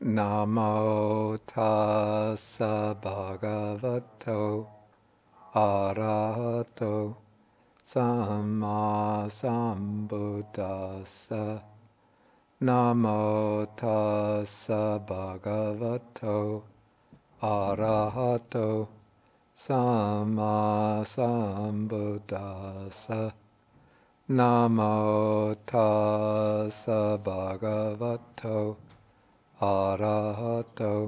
Namo tassa bhagavato arahato samma sambuddhassa. Namo tassa bhagavato arahato samma sambuddhassa. Namo tassa bhagavato arahato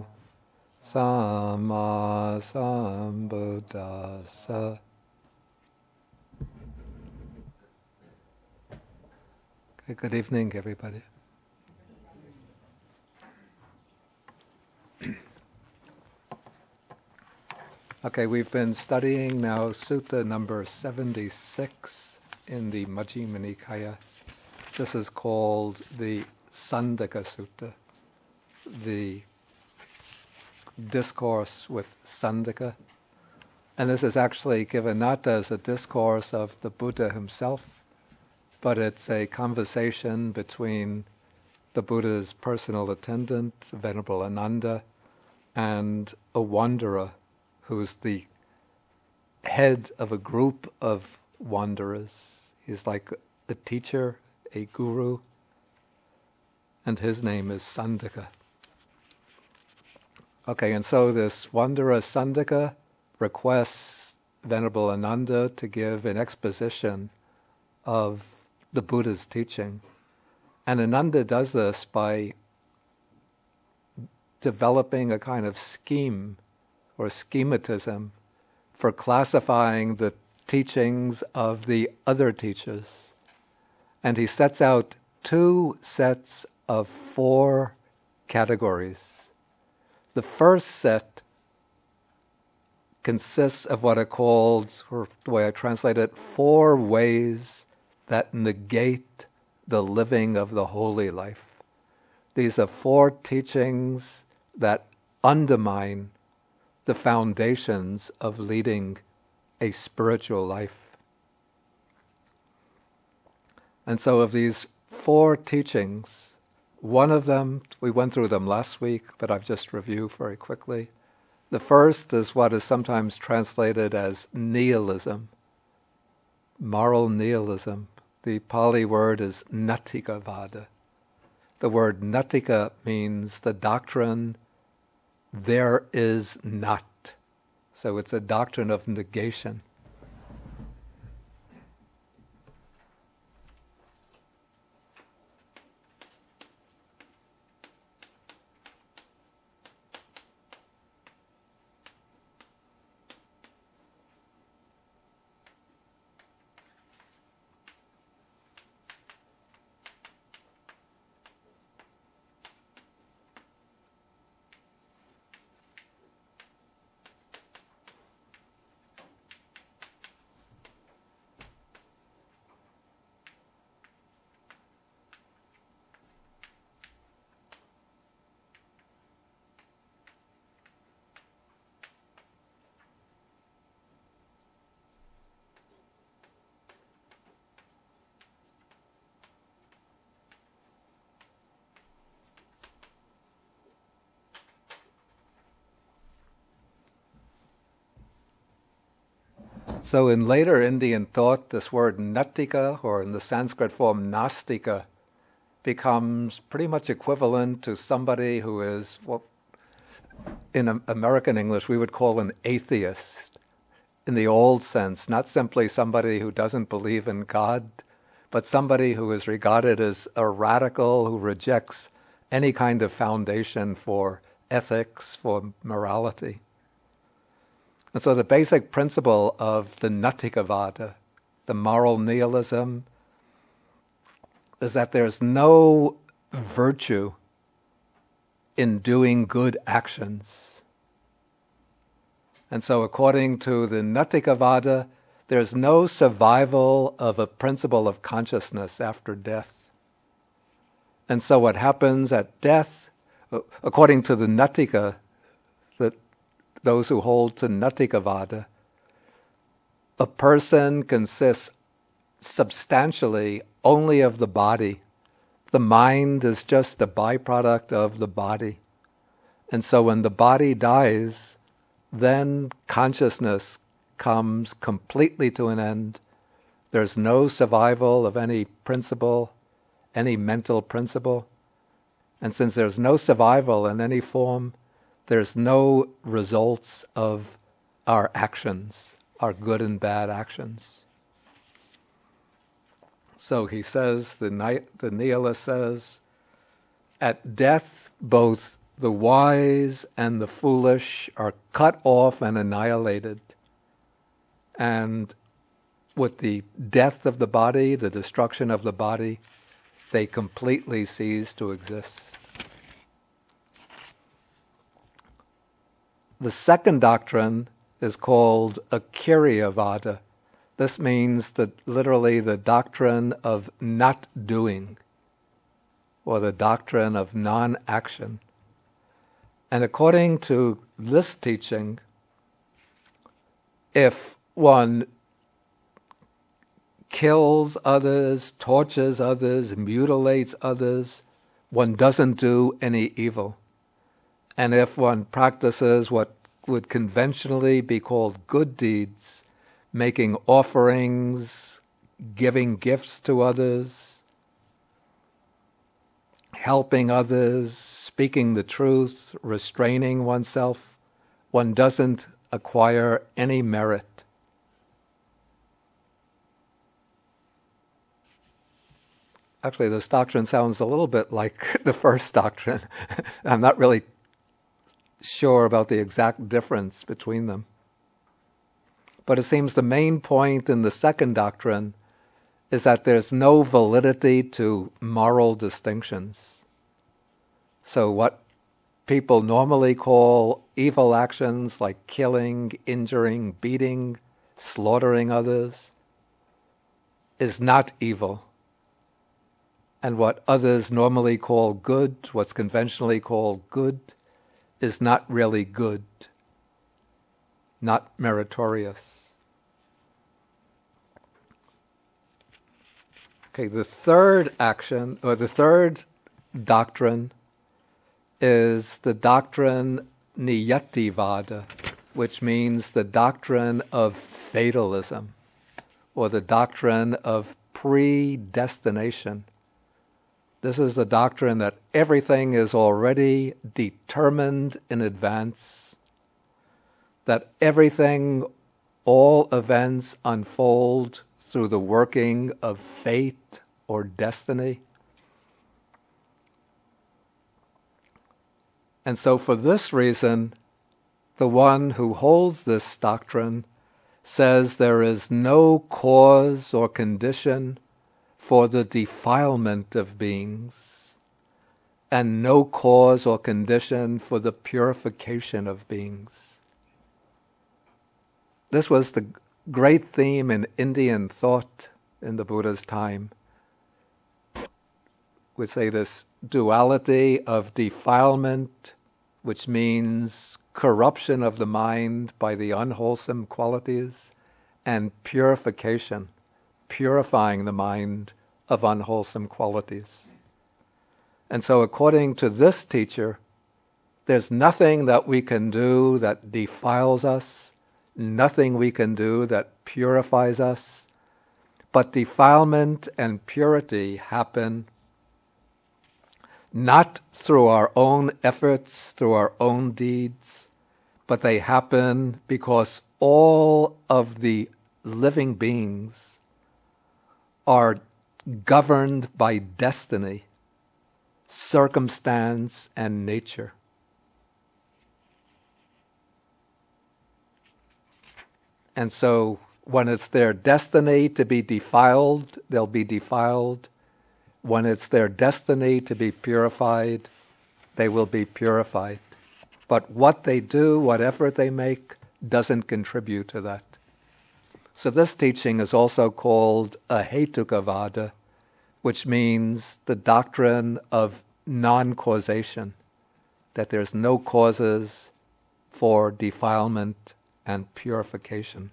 samma sambuddhassa. Okay, good evening, everybody. Okay, we've been studying now Sutta number 76 in the Majjhima Nikaya. This is called the Sandaka Sutta, the discourse with Sandaka. And this is actually given not as a discourse of the Buddha himself, but it's a conversation between the Buddha's personal attendant, Venerable Ananda, and a wanderer who's the head of a group of wanderers. He's like a teacher, a guru, and his name is Sandaka. Okay, and so this wanderer Sandaka requests Venerable Ananda to give an exposition of the Buddha's teaching. And Ananda does this by developing a kind of scheme or schematism for classifying the teachings of the other teachers. And he sets out two sets of 4 categories. The first set consists of what are called, or the way I translate it, 4 ways that negate the living of the holy life. These are 4 teachings that undermine the foundations of leading a spiritual life. And so of these 4 teachings, one of them, we went through them last week, but I've just reviewed very quickly. The first is what is sometimes translated as nihilism, moral nihilism. The Pali word is Natthikavada. The word Natthika means the doctrine there is not. So it's a doctrine of negation. So in later Indian thought, this word nattika, or in the Sanskrit form nastika, becomes pretty much equivalent to somebody who is what in American English we would call an atheist, in the old sense, not simply somebody who doesn't believe in God, but somebody who is regarded as a radical who rejects any kind of foundation for ethics, for morality. And so the basic principle of the Natthikavada, the moral nihilism, is that there's no virtue in doing good actions. And so according to the Natthikavada, there's no survival of a principle of consciousness after death. And so what happens at death, according to the Natthika, those who hold to Natthikavada, a person consists substantially only of the body. The mind is just a byproduct of the body. And so when the body dies, then consciousness comes completely to an end. There's no survival of any principle, any mental principle. And since there's no survival in any form, there's no results of our actions, our good and bad actions. So he says, the nihilist says, at death both the wise and the foolish are cut off and annihilated. And with the death of the body, the destruction of the body, they completely cease to exist. The second doctrine is called Akiryavada. This means that literally the doctrine of not doing, or the doctrine of non-action. And according to this teaching, if one kills others, tortures others, mutilates others, one doesn't do any evil. And if one practices what would conventionally be called good deeds, making offerings, giving gifts to others, helping others, speaking the truth, restraining oneself, one doesn't acquire any merit. Actually, this doctrine sounds a little bit like the first doctrine. I'm not really sure about the exact difference between them. But it seems the main point in the second doctrine is that there's no validity to moral distinctions. So what people normally call evil actions like killing, injuring, beating, slaughtering others is not evil. And what others normally call good, what's conventionally called good, is not really good, not meritorious. Okay, the third action, or the third doctrine, is the doctrine Niyativada, which means the doctrine of fatalism, or the doctrine of predestination. This is the doctrine that everything is already determined in advance, that everything, all events unfold through the working of fate or destiny. And so for this reason, the one who holds this doctrine says there is no cause or condition for the defilement of beings, and no cause or condition for the purification of beings. This was the great theme in Indian thought in the Buddha's time. We say this duality of defilement, which means corruption of the mind by the unwholesome qualities, and purification, purifying the mind of unwholesome qualities. And so according to this teacher, there's nothing that we can do that defiles us, nothing we can do that purifies us, but defilement and purity happen not through our own efforts, through our own deeds, but they happen because all of the living beings are governed by destiny, circumstance, and nature. And so when it's their destiny to be defiled, they'll be defiled. When it's their destiny to be purified, they will be purified. But what they do, what effort they make, doesn't contribute to that. So this teaching is also called Ahetukavada, which means the doctrine of non-causation, that there's no causes for defilement and purification.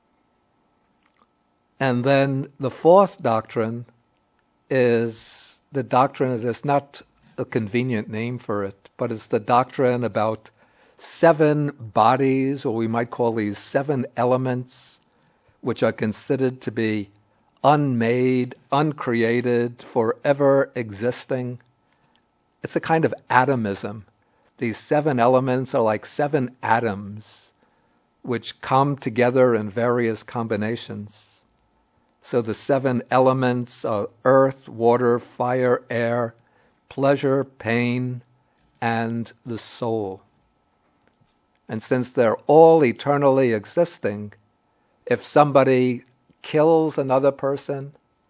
And then the fourth doctrine is the doctrine, there's not a convenient name for it, but it's the doctrine about 7 bodies, or we might call these 7 elements, which are considered to be unmade, uncreated, forever existing. It's a kind of atomism. These 7 elements are like 7 atoms which come together in various combinations. So the 7 elements are earth, water, fire, air, pleasure, pain, and the soul. And since they're all eternally existing, if somebody kills another person,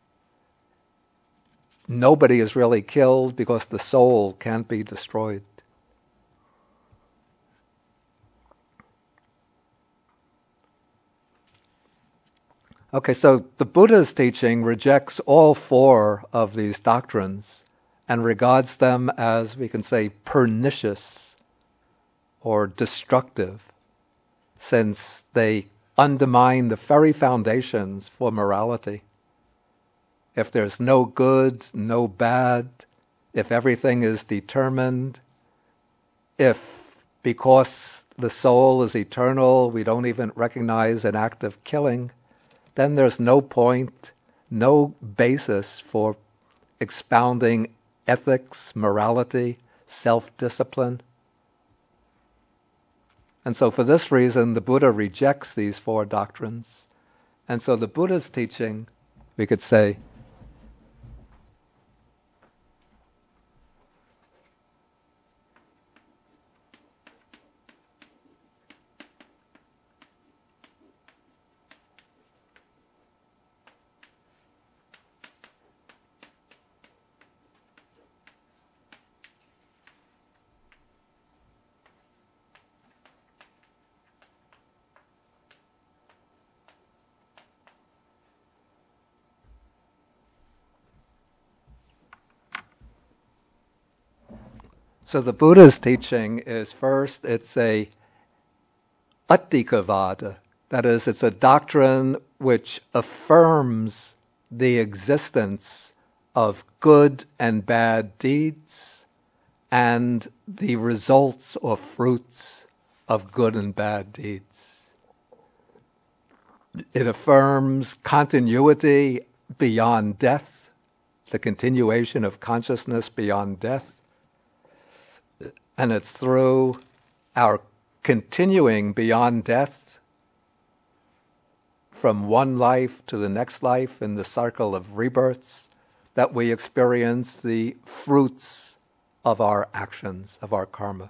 nobody is really killed because the soul can't be destroyed. Okay, so the Buddha's teaching rejects all 4 of these doctrines and regards them as, we can say, pernicious or destructive, since they undermine the very foundations for morality. If there's no good, no bad, if everything is determined, if because the soul is eternal, we don't even recognize an act of killing, then there's no point, no basis for expounding ethics, morality, self-discipline. And so for this reason, the Buddha rejects these 4 doctrines. And so the Buddha's teaching, we could say, so the Buddha's teaching is first, it's a attikavada. That is, it's a doctrine which affirms the existence of good and bad deeds and the results or fruits of good and bad deeds. It affirms continuity beyond death, the continuation of consciousness beyond death. And it's through our continuing beyond death from one life to the next life in the cycle of rebirths that we experience the fruits of our actions, of our karma.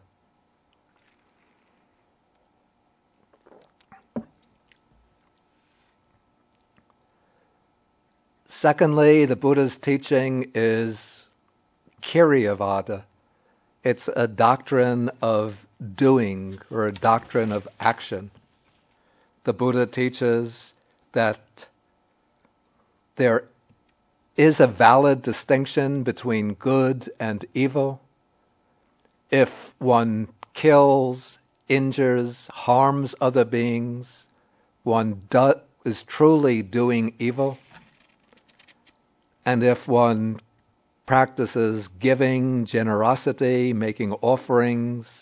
Secondly, the Buddha's teaching is Kiryavada. It's a doctrine of doing, or a doctrine of action. The Buddha teaches that there is a valid distinction between good and evil. If one kills, injures, harms other beings, one is truly doing evil. And if one practices giving, generosity, making offerings,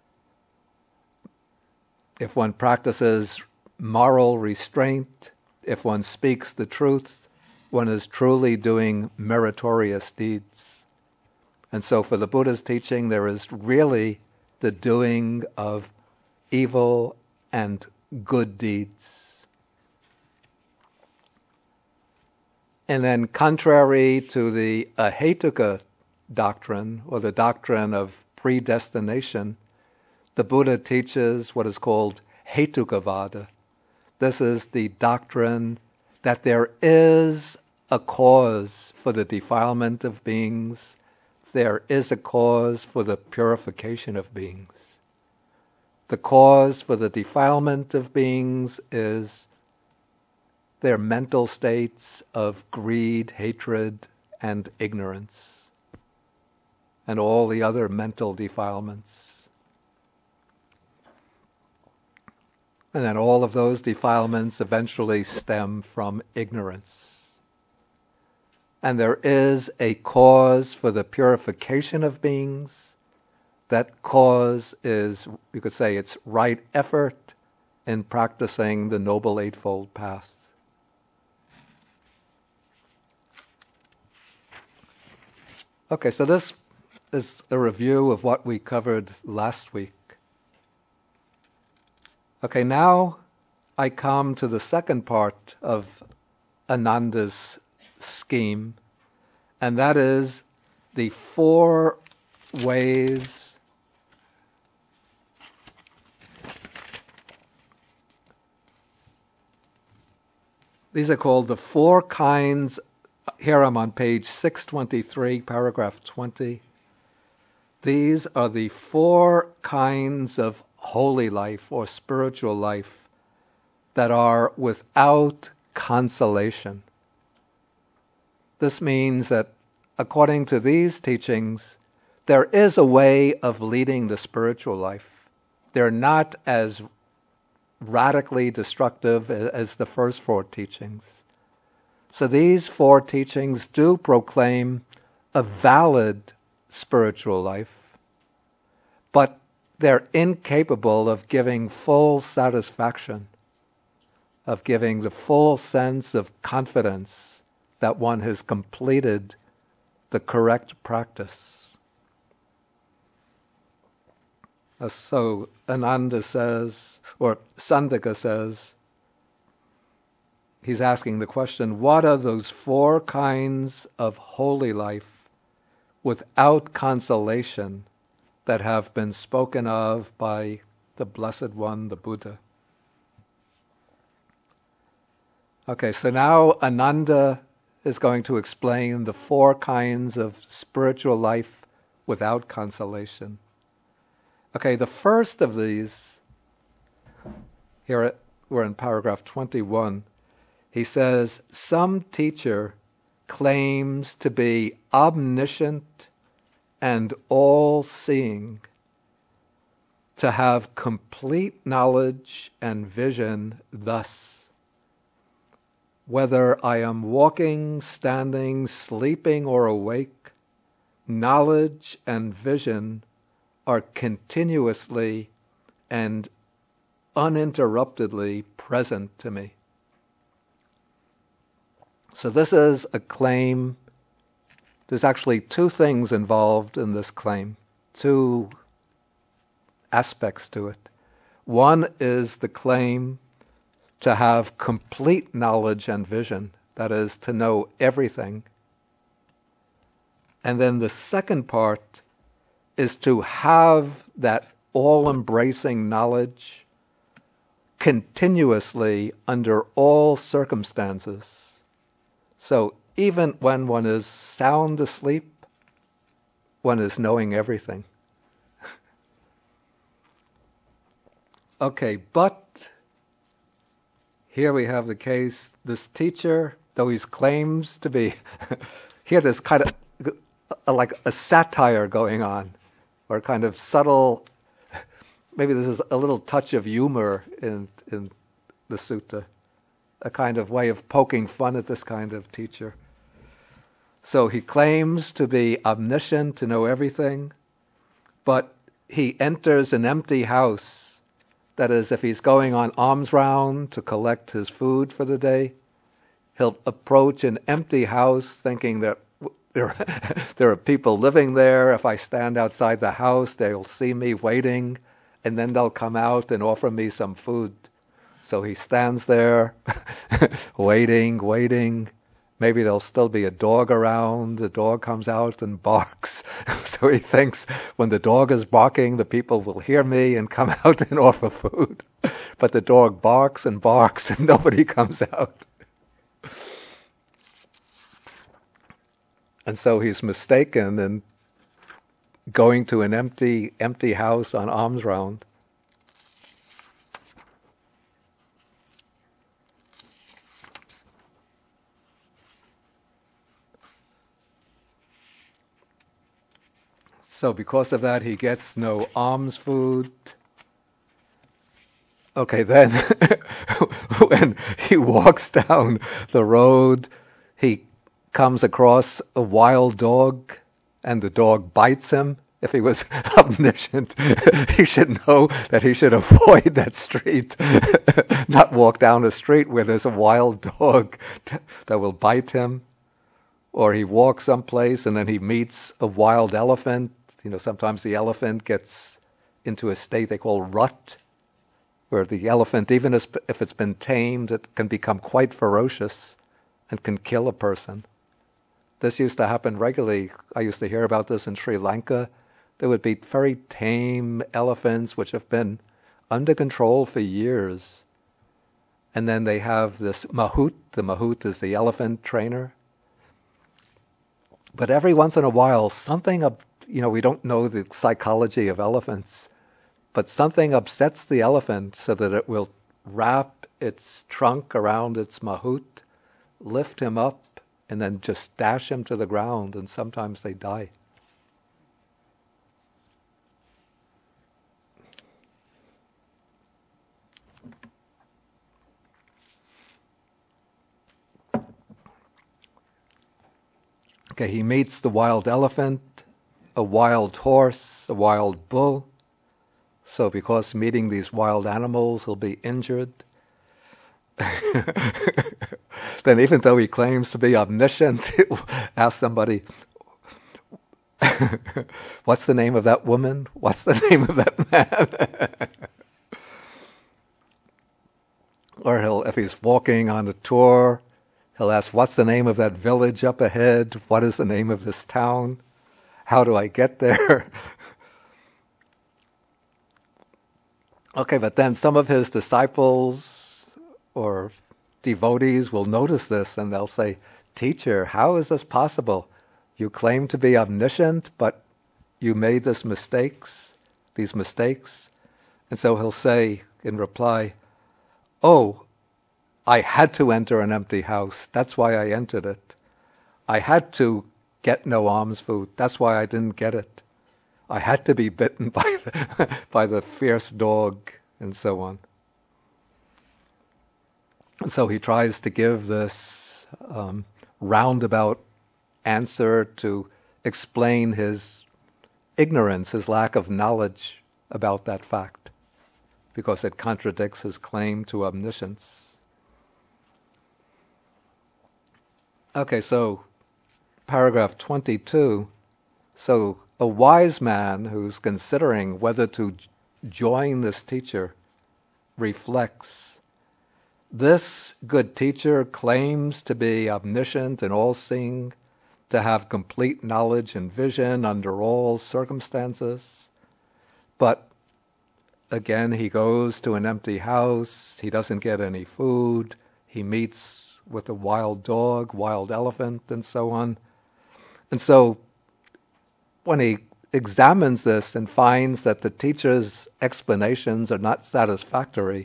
if one practices moral restraint, if one speaks the truth, one is truly doing meritorious deeds. And so for the Buddha's teaching, there is really the doing of evil and good deeds. And then contrary to the Ahetuka doctrine, or the doctrine of predestination, the Buddha teaches what is called Hetukavada. This is the doctrine that there is a cause for the defilement of beings, there is a cause for the purification of beings. The cause for the defilement of beings is their mental states of greed, hatred, and ignorance, and all the other mental defilements. And then all of those defilements eventually stem from ignorance. and there is a cause for the purification of beings. That cause is, you could say, it's right effort in practicing the Noble Eightfold Path. Okay, so this is a review of what we covered last week. Okay, now I come to the second part of Ananda's scheme, and that is the 4 ways these are called the 4 kinds. Here I'm on page 623, paragraph 20. These are the 4 kinds of holy life or spiritual life that are without consolation. This means that according to these teachings, there is a way of leading the spiritual life. They're not as radically destructive as the first 4 teachings. So these 4 teachings do proclaim a valid spiritual life, but they're incapable of giving full satisfaction, of giving the full sense of confidence that one has completed the correct practice. So Ananda says, or Sandika says, he's asking the question, what are those 4 kinds of holy life without consolation that have been spoken of by the Blessed One, the Buddha? Okay, so now Ananda is going to explain the 4 kinds of spiritual life without consolation. Okay, the first of these, here we're in paragraph 21, he says, some teacher claims to be omniscient and all-seeing, to have complete knowledge and vision thus: whether I am walking, standing, sleeping, or awake, knowledge and vision are continuously and uninterruptedly present to me. So this is a claim. There's actually 2 things involved in this claim, 2 aspects to it. One is the claim to have complete knowledge and vision, that is, to know everything. And then the second part is to have that all-embracing knowledge continuously under all circumstances. So even when one is sound asleep, one is knowing everything. Okay, but here we have the case, this teacher, though he claims to be, here there's kind of like a satire going on, or kind of subtle, maybe this is a little touch of humor in the sutta, a kind of way of poking fun at this kind of teacher. So he claims to be omniscient, to know everything, but he enters an empty house. That is, if he's going on alms round to collect his food for the day, he'll approach an empty house thinking that there are people living there. If I stand outside the house, they'll see me waiting, and then they'll come out and offer me some food. So he stands there, waiting. Maybe there'll still be a dog around. The dog comes out and barks. So he thinks when the dog is barking, the people will hear me and come out and offer food. But the dog barks and nobody comes out. And so he's mistaken and going to an empty house on alms round. So because of that, he gets no alms food. Okay, then when he walks down the road, he comes across a wild dog and the dog bites him, if he was omniscient, he should know that he should avoid that street, not walk down a street where there's a wild dog that will bite him. Or he walks someplace and then he meets a wild elephant. Sometimes the elephant gets into a state they call rut, where the elephant, even if it's been tamed, it can become quite ferocious and can kill a person. This used to happen regularly. I used to hear about this in Sri Lanka. There would be very tame elephants which have been under control for years. And then they have this mahout. The mahout is the elephant trainer. But every once in a while, something, we don't know the psychology of elephants, but something upsets the elephant so that it will wrap its trunk around its mahout, lift him up, and then just dash him to the ground, and sometimes they die. Okay, he meets the wild elephant, a wild horse, a wild bull. So because meeting these wild animals, he'll be injured. Then even though he claims to be omniscient, he'll ask somebody, what's the name of that woman? What's the name of that man? Or if he's walking on a tour, he'll ask, what's the name of that village up ahead? What is the name of this town? How do I get there? Okay, but then some of his disciples or devotees will notice this and they'll say, Teacher, how is this possible? You claim to be omniscient, but you made these mistakes. And so he'll say in reply, oh, I had to enter an empty house. That's why I entered it. I had to get no alms food. That's why I didn't get it. I had to be bitten by the fierce dog, and so on. And so he tries to give this roundabout answer to explain his ignorance, his lack of knowledge about that fact, because it contradicts his claim to omniscience. Okay, so paragraph 22. So a wise man who's considering whether to join this teacher reflects, this good teacher claims to be omniscient and all-seeing, to have complete knowledge and vision under all circumstances. But again, he goes to an empty house, he doesn't get any food, he meets with a wild dog, wild elephant, and so on. And so when he examines this and finds that the teacher's explanations are not satisfactory,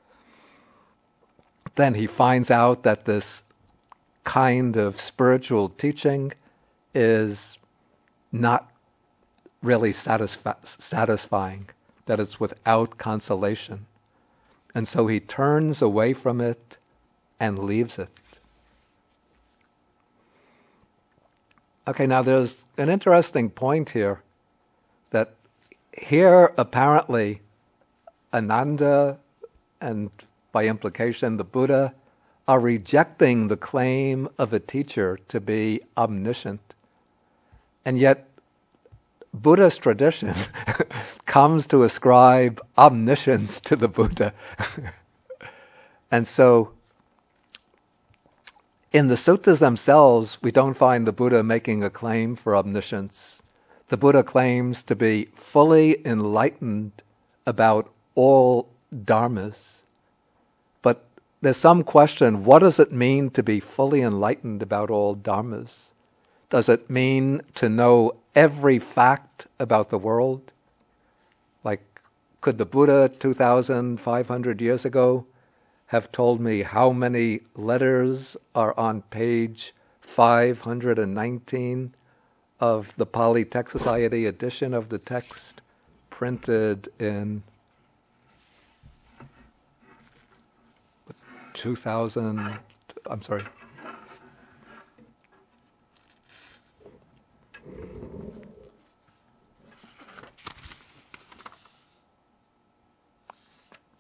then he finds out that this kind of spiritual teaching is not really satisfying, that it's without consolation. And so he turns away from it and leaves it. Okay, now there's an interesting point here, that here apparently Ananda, and by implication the Buddha, are rejecting the claim of a teacher to be omniscient. And yet Buddhist tradition comes to ascribe omniscience to the Buddha. And so in the suttas themselves, we don't find the Buddha making a claim for omniscience. The Buddha claims to be fully enlightened about all dharmas. But there's some question, what does it mean to be fully enlightened about all dharmas? Does it mean to know every fact about the world? Like, could the Buddha 2,500 years ago have told me how many letters are on page 519 of the Pali Text Society edition of the text, printed in 2000, I'm sorry,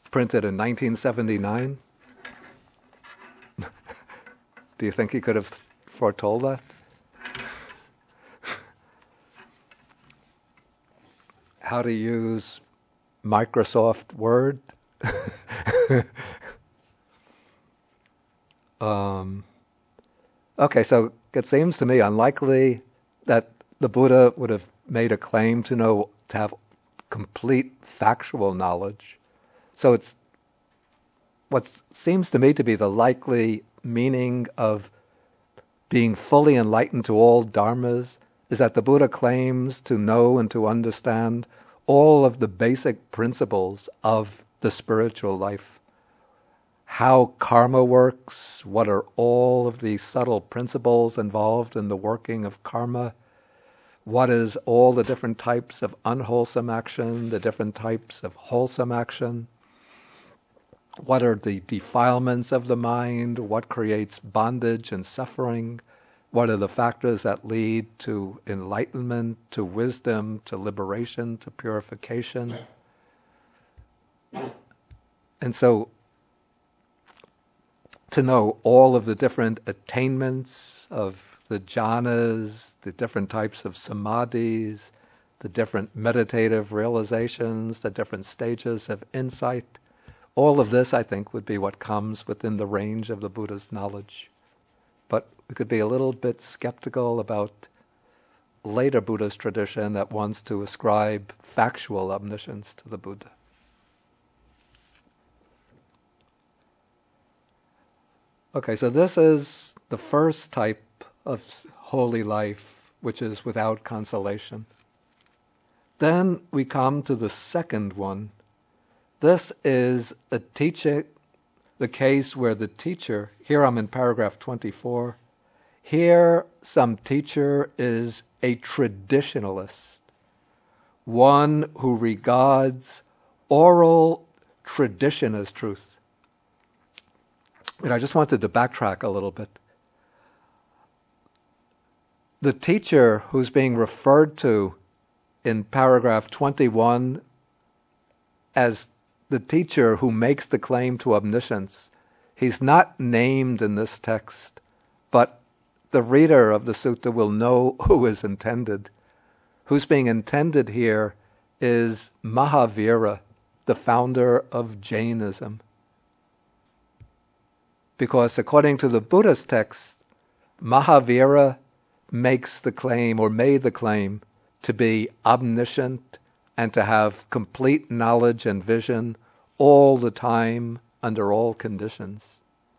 printed in 1979. Do you think he could have foretold that? How to use Microsoft Word? Okay, so it seems to me unlikely that the Buddha would have made a claim to have complete factual knowledge. So it's what seems to me to be the likely meaning of being fully enlightened to all dharmas is that the Buddha claims to know and to understand all of the basic principles of the spiritual life. How karma works, what are all of the subtle principles involved in the working of karma, what is all the different types of unwholesome action, the different types of wholesome action, what are the defilements of the mind, what creates bondage and suffering, what are the factors that lead to enlightenment, to wisdom, to liberation, to purification. And so, to know all of the different attainments of the jhanas, the different types of samadhis, the different meditative realizations, the different stages of insight, all of this, I think, would be what comes within the range of the Buddha's knowledge. But we could be a little bit skeptical about later Buddhist tradition that wants to ascribe factual omniscience to the Buddha. Okay, so this is the first type of holy life, which is without consolation. Then we come to the second one. This is the case where the teacher, here I'm in paragraph 24, here some teacher is a traditionalist, one who regards oral tradition as truth. And I just wanted to backtrack a little bit. The teacher who's being referred to in paragraph 21 as the teacher who makes the claim to omniscience, he's not named in this text, but the reader of the sutta will know who is intended. Who's being intended here is Mahavira, the founder of Jainism. Because according to the Buddhist text, Mahavira makes the claim, or made the claim, to be omniscient and to have complete knowledge and vision all the time, under all conditions.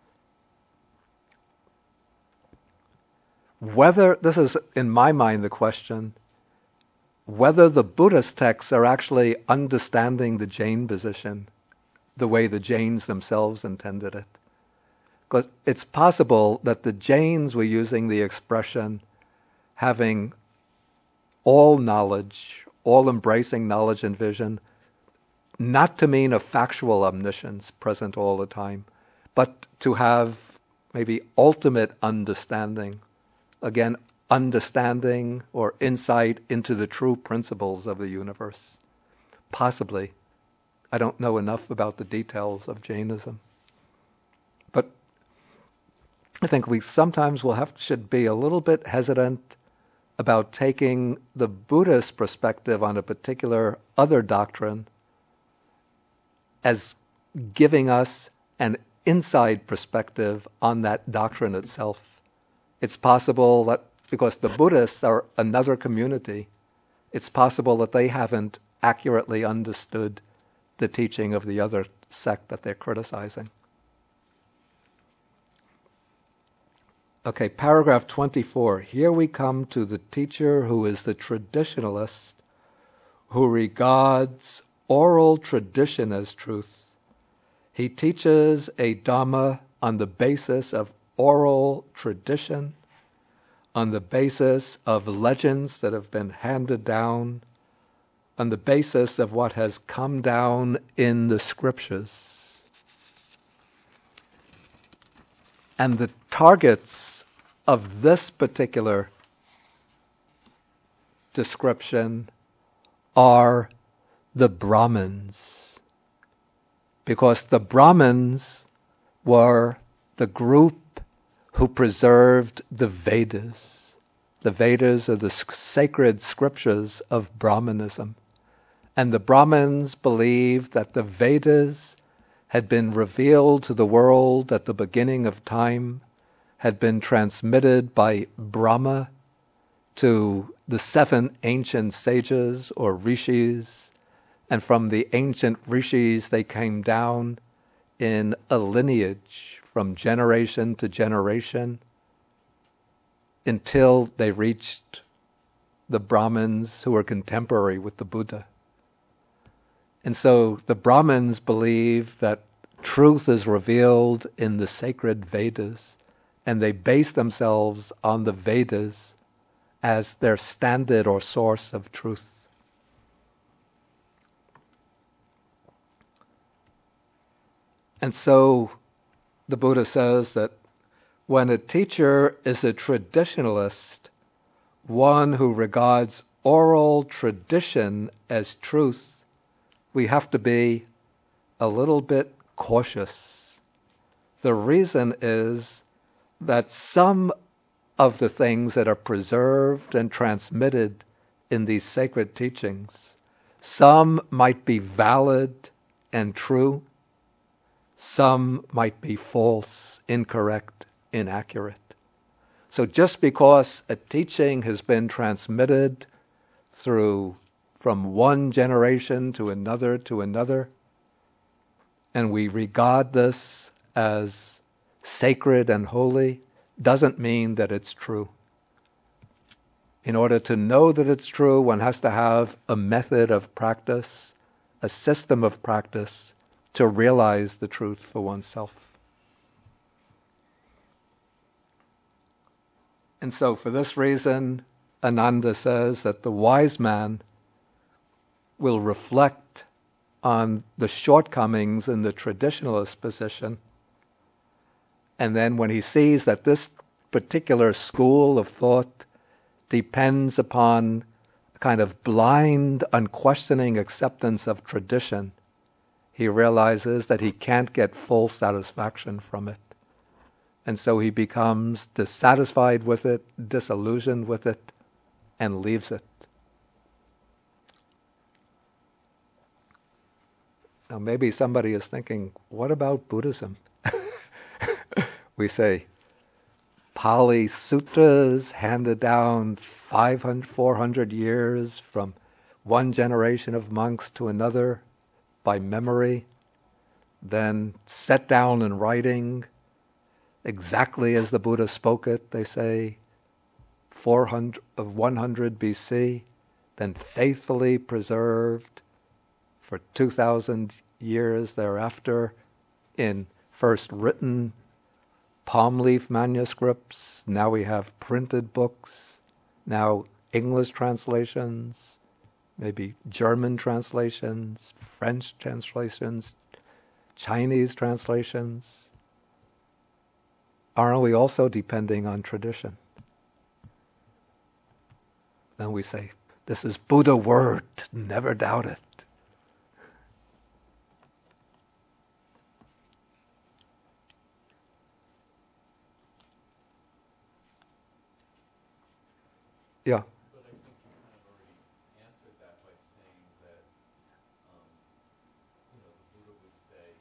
Whether, this is in my mind the question, whether the Buddhist texts are actually understanding the Jain position the way the Jains themselves intended it. Because it's possible that the Jains were using the expression having all knowledge, all embracing knowledge and vision, not to mean a factual omniscience present all the time, but to have maybe ultimate understanding. Again, understanding or insight into the true principles of the universe. Possibly. I don't know enough about the details of Jainism. But I think we sometimes should be a little bit hesitant about taking the Buddhist perspective on a particular other doctrine as giving us an inside perspective on that doctrine itself. It's possible that because the Buddhists are another community, it's possible that they haven't accurately understood the teaching of the other sect that they're criticizing. Okay, paragraph 24. Here we come to the teacher who is the traditionalist, who regards oral tradition as truth. He teaches a Dhamma on the basis of oral tradition, on the basis of legends that have been handed down, on the basis of what has come down in the scriptures. And the targets of this particular description are the Brahmins. because the Brahmins were the group who preserved the Vedas. The Vedas are the sacred scriptures of Brahmanism. And the Brahmins believed that the Vedas had been revealed to the world at the beginning of time, had been transmitted by Brahma to the 7 ancient sages or rishis, and from the ancient rishis they came down in a lineage from generation to generation until they reached the Brahmins who were contemporary with the Buddha. And so the Brahmins believe that truth is revealed in the sacred Vedas, and they base themselves on the Vedas as their standard or source of truth. And so the Buddha says that when a teacher is a traditionalist, one who regards oral tradition as truth, we have to be a little bit cautious. The reason is that some of the things that are preserved and transmitted in these sacred teachings, some might be valid and true, some might be false, incorrect, inaccurate. So just because a teaching has been transmitted from one generation to another, and we regard this as sacred and holy, doesn't mean that it's true. In order to know that it's true, one has to have a method of practice, a system of practice to realize the truth for oneself. And so for this reason, Ananda says that the wise man will reflect on the shortcomings in the traditionalist position, and then when he sees that this particular school of thought depends upon a kind of blind, unquestioning acceptance of tradition, he realizes that he can't get full satisfaction from it. And so he becomes dissatisfied with it, disillusioned with it, and leaves it. Now maybe somebody is thinking, what about Buddhism? We say, Pali Sutras handed down 400 years from one generation of monks to another by memory, then set down in writing exactly as the Buddha spoke it, they say, 100 BC, then faithfully preserved for 2,000 years thereafter in first written palm leaf manuscripts. Now we have printed books, now English translations, maybe German translations, French translations, Chinese translations. Aren't we also depending on tradition? Then we say, this is Buddha word, never doubt it. Yeah. But I think you kind of already answered that by saying that, the Buddha would say,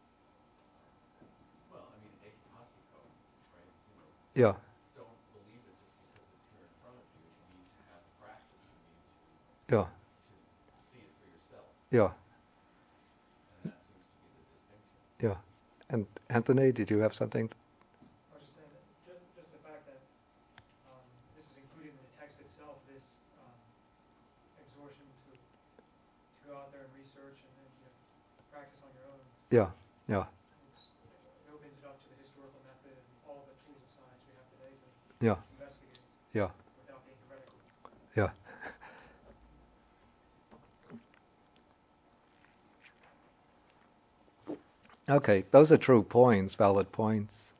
well, I mean, ekipasiko, right? Yeah. Don't believe it just because it's here in front of you. You need to have practice. You need Yeah. to see it for yourself. Yeah. And that seems to be the distinction. Yeah. And Anthony, did you have something? I was just saying that just the fact that this is included in the text itself, this exhortation to go out there and research and then practice on your own. Yeah. Yeah. It opens it up to the historical method and all the tools of science we have today to Yeah. investigate Yeah. without being heretical. Yeah. Okay, those are true points, valid points.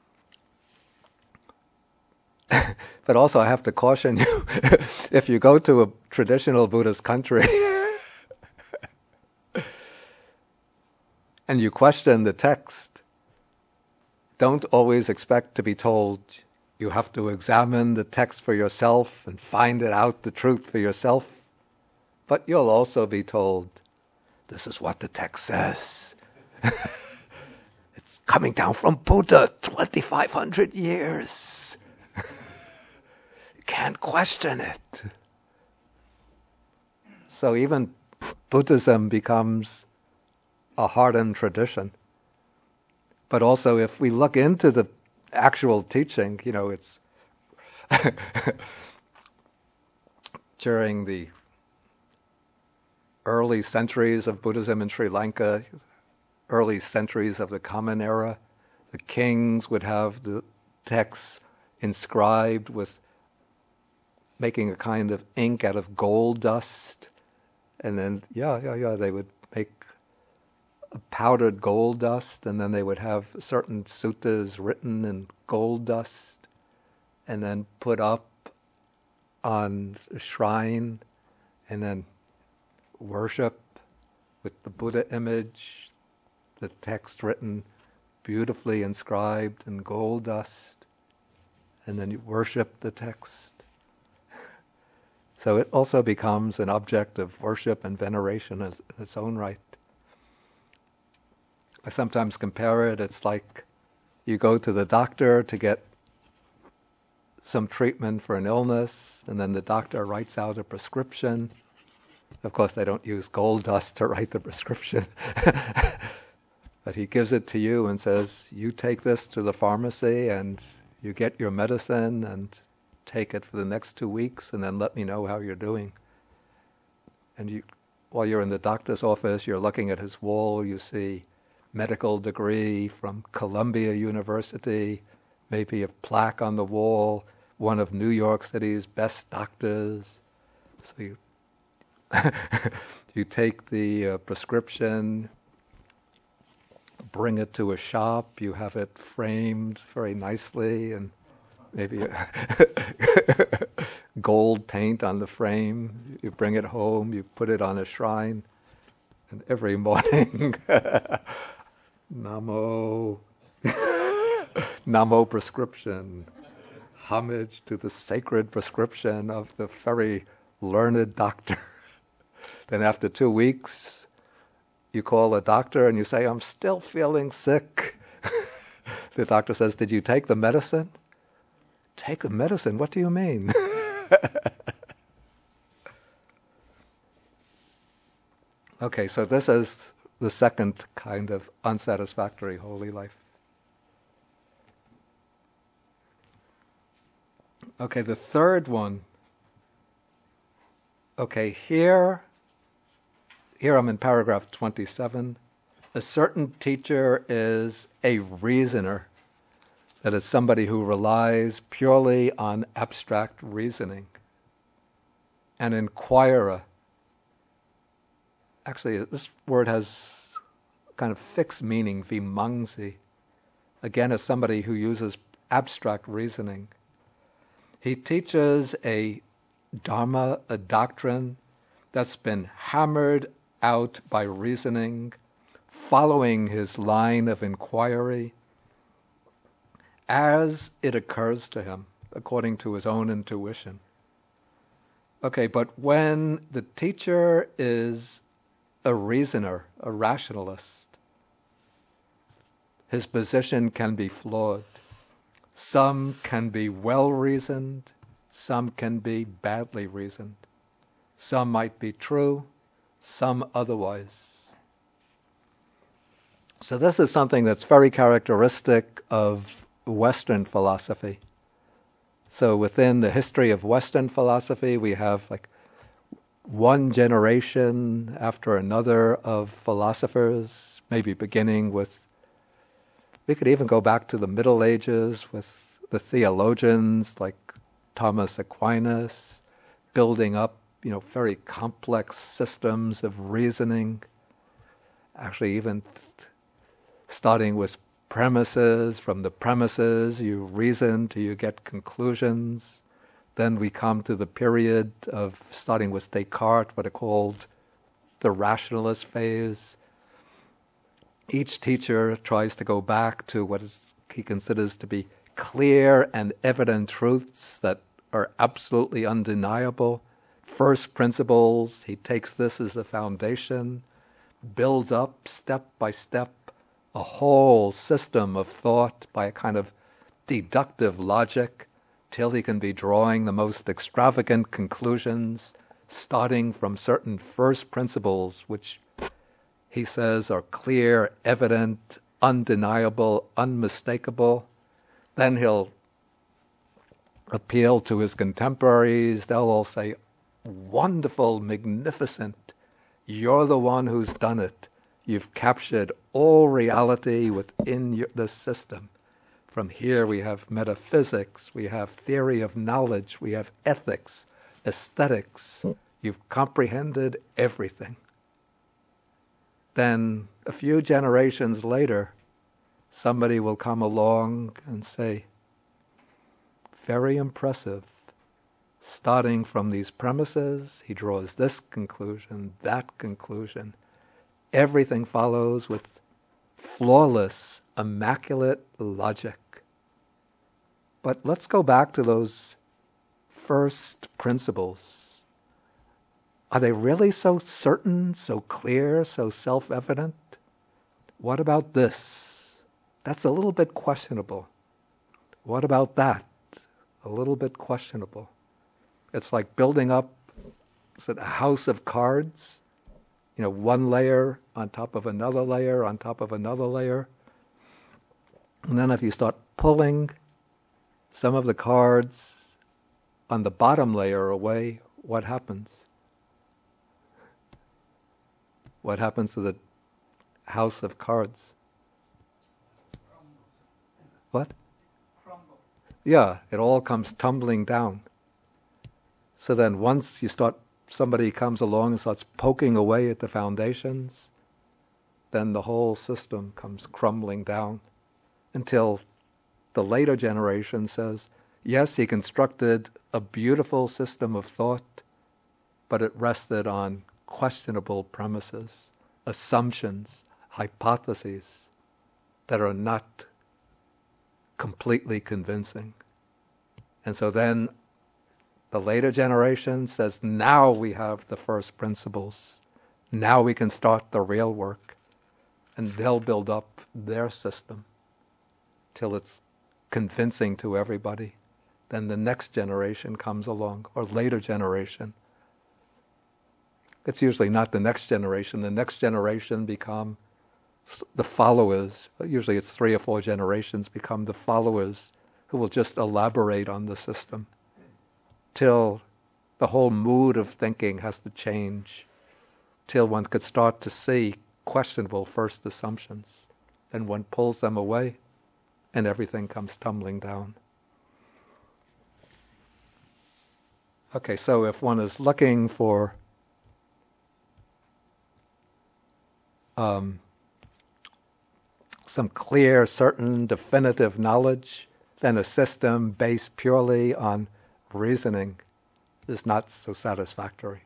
But also I have to caution you, if you go to a traditional Buddhist country, and you question the text, don't always expect to be told you have to examine the text for yourself and find it out the truth for yourself. But you'll also be told, this is what the text says. It's coming down from Buddha, 2,500 years. You can't question it. So even Buddhism becomes a hardened tradition. But also if we look into the actual teaching, it's during the early centuries of Buddhism in Sri Lanka, early centuries of the Common Era, the kings would have the texts inscribed with making a kind of ink out of gold dust, and then they would make a powdered gold dust, and then they would have certain suttas written in gold dust, and then put up on a shrine, and then worship with the Buddha image, the text written beautifully inscribed in gold dust, and then you worship the text. So it also becomes an object of worship and veneration in its own right. I sometimes compare it, it's like you go to the doctor to get some treatment for an illness, and then the doctor writes out a prescription. Of course, they don't use gold dust to write the prescription. But he gives it to you and says, you take this to the pharmacy and you get your medicine and take it for the next 2 weeks and then let me know how you're doing. And while you're in the doctor's office, you're looking at his wall, you see medical degree from Columbia University, maybe a plaque on the wall, one of New York City's best doctors. So you take the prescription, bring it to a shop, you have it framed very nicely, and maybe gold paint on the frame. You bring it home, you put it on a shrine, and every morning, Namo, Namo prescription, homage to the sacred prescription of the very learned doctor. Then after 2 weeks, you call a doctor and you say, I'm still feeling sick. The doctor says, did you take the medicine? Take the medicine? What do you mean? Okay, so this is the second kind of unsatisfactory holy life. Okay, the third one. Okay, here I'm in paragraph 27. A certain teacher is a reasoner. That is somebody who relies purely on abstract reasoning. An inquirer. Actually, this word has kind of fixed meaning, vimangsi. Again, as somebody who uses abstract reasoning. He teaches a dharma, a doctrine that's been hammered out by reasoning, following his line of inquiry as it occurs to him, according to his own intuition. Okay, but when the teacher is a reasoner, a rationalist, his position can be flawed. Some can be well-reasoned, some can be badly reasoned. Some might be true, some otherwise. So this is something that's very characteristic of Western philosophy. So within the history of Western philosophy, we have like one generation after another of philosophers, maybe beginning with, we could even go back to the Middle Ages with the theologians like Thomas Aquinas, building up, very complex systems of reasoning, actually even starting with premises. From the premises you reason till you get conclusions. Then we come to the period of starting with Descartes, what are called the rationalist phase. each teacher tries to go back to what he considers to be clear and evident truths that are absolutely undeniable. First principles, he takes this as the foundation, builds up step by step a whole system of thought by a kind of deductive logic till he can be drawing the most extravagant conclusions, starting from certain first principles which he says are clear, evident, undeniable, unmistakable. Then he'll appeal to his contemporaries. They'll all say, wonderful, magnificent, you're the one who's done it. You've captured all reality within this system. From here we have metaphysics, we have theory of knowledge, we have ethics, aesthetics. You've comprehended everything. Then a few generations later, somebody will come along and say, very impressive. Starting from these premises, he draws this conclusion, that conclusion. Everything follows with flawless, immaculate logic. But let's go back to those first principles. Are they really so certain, so clear, so self-evident? What about this? That's a little bit questionable. What about that? A little bit questionable. It's like building up a house of cards, one layer on top of another layer on top of another layer. And then if you start pulling some of the cards on the bottom layer away, what happens? What happens to the house of cards? What? Crumble. Yeah, it all comes tumbling down. So then once somebody comes along and starts poking away at the foundations, then the whole system comes crumbling down until the later generation says, yes, he constructed a beautiful system of thought, but it rested on questionable premises, assumptions, hypotheses that are not completely convincing. And so then the later generation says, now we have the first principles. Now we can start the real work. And they'll build up their system till it's convincing to everybody. Then the next generation comes along, or later generation. It's usually not the next generation. The next generation become the followers. Usually it's 3 or 4 generations become the followers who will just elaborate on the system till the whole mood of thinking has to change, till one could start to see questionable first assumptions. Then one pulls them away and everything comes tumbling down. Okay, so if one is looking for some clear, certain, definitive knowledge, then a system based purely on reasoning is not so satisfactory.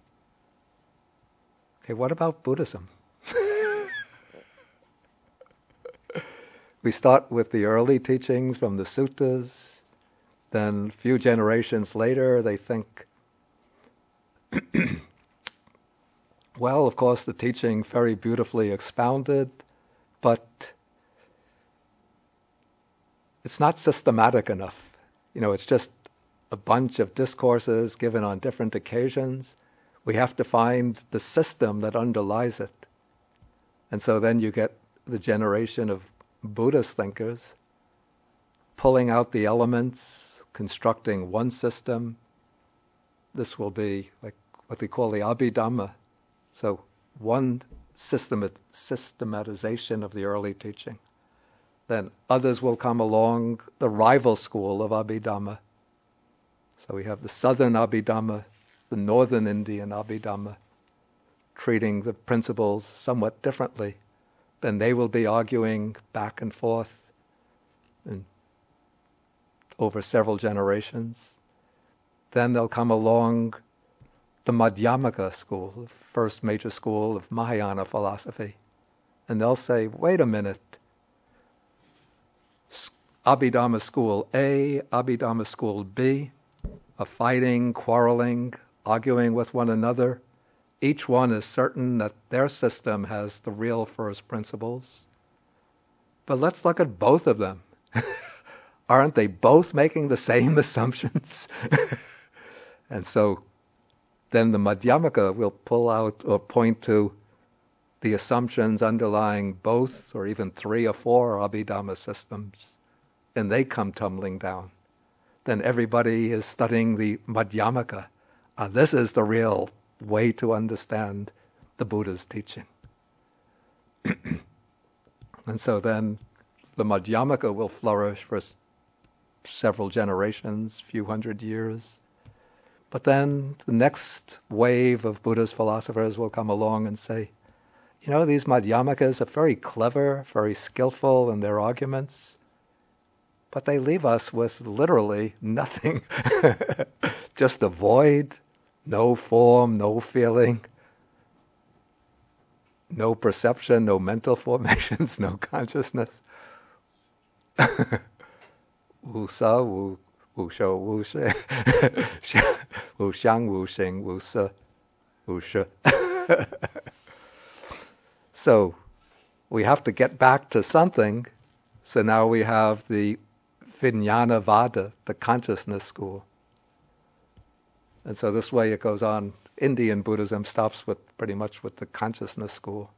Okay, what about Buddhism? We start with the early teachings from the suttas, then a few generations later they think, well, of course the teaching very beautifully expounded, but it's not systematic enough. It's just a bunch of discourses given on different occasions. We have to find the system that underlies it. And so then you get the generation of Buddhist thinkers pulling out the elements, constructing one system. This will be like what they call the Abhidhamma. So one systematization of the early teaching. Then others will come along, the rival school of Abhidhamma. So we have the southern Abhidhamma, the northern Indian Abhidhamma, treating the principles somewhat differently. Then they will be arguing back and forth over several generations. Then they'll come along the Madhyamaka school, the first major school of Mahayana philosophy. and they'll say, wait a minute, Abhidharma school A, Abhidharma school B, are fighting, quarreling, arguing with one another. Each one is certain that their system has the real first principles. But let's look at both of them. Aren't they both making the same assumptions? And so then the Madhyamaka will pull out or point to the assumptions underlying both or even 3 or 4 Abhidharma systems, and they come tumbling down. Then everybody is studying the Madhyamaka. This is the real way to understand the Buddha's teaching. And so then the Madhyamaka will flourish for several generations, few hundred years. But then the next wave of Buddhist philosophers will come along and say, you know, these Madhyamakas are very clever, very skillful in their arguments, but they leave us with literally nothing. Just a void, no form, no feeling, no perception, no mental formations, no consciousness. Wu sa, wu shou, wu she, wu xiang, wu xing, wu se, wu she. So we have to get back to something. So now we have the Vijnanavada, the consciousness school. And so this way it goes on. Indian Buddhism stops with pretty much with the consciousness school.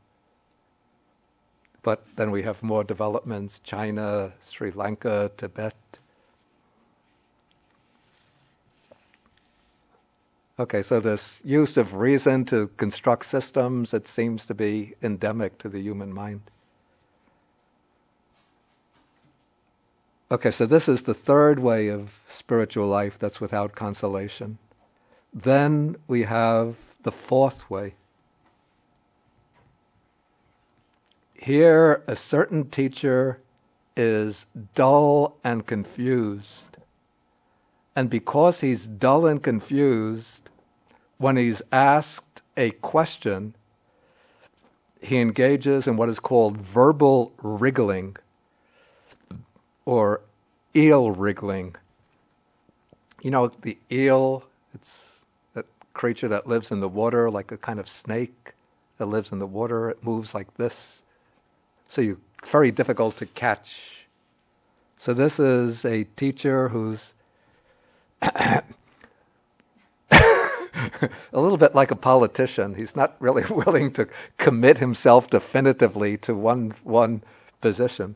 But then we have more developments, China, Sri Lanka, Tibet. Okay, so this use of reason to construct systems, it seems to be endemic to the human mind. Okay, so this is the third way of spiritual life that's without consolation. Then we have the fourth way. Here, a certain teacher is dull and confused. And because he's dull and confused, when he's asked a question, he engages in what is called verbal wriggling or eel wriggling. You know, the eel, it's that creature that lives in the water, like a kind of snake that lives in the water. It moves like this. So it's very difficult to catch. So this is a teacher who's a little bit like a politician. He's not really willing to commit himself definitively to one position.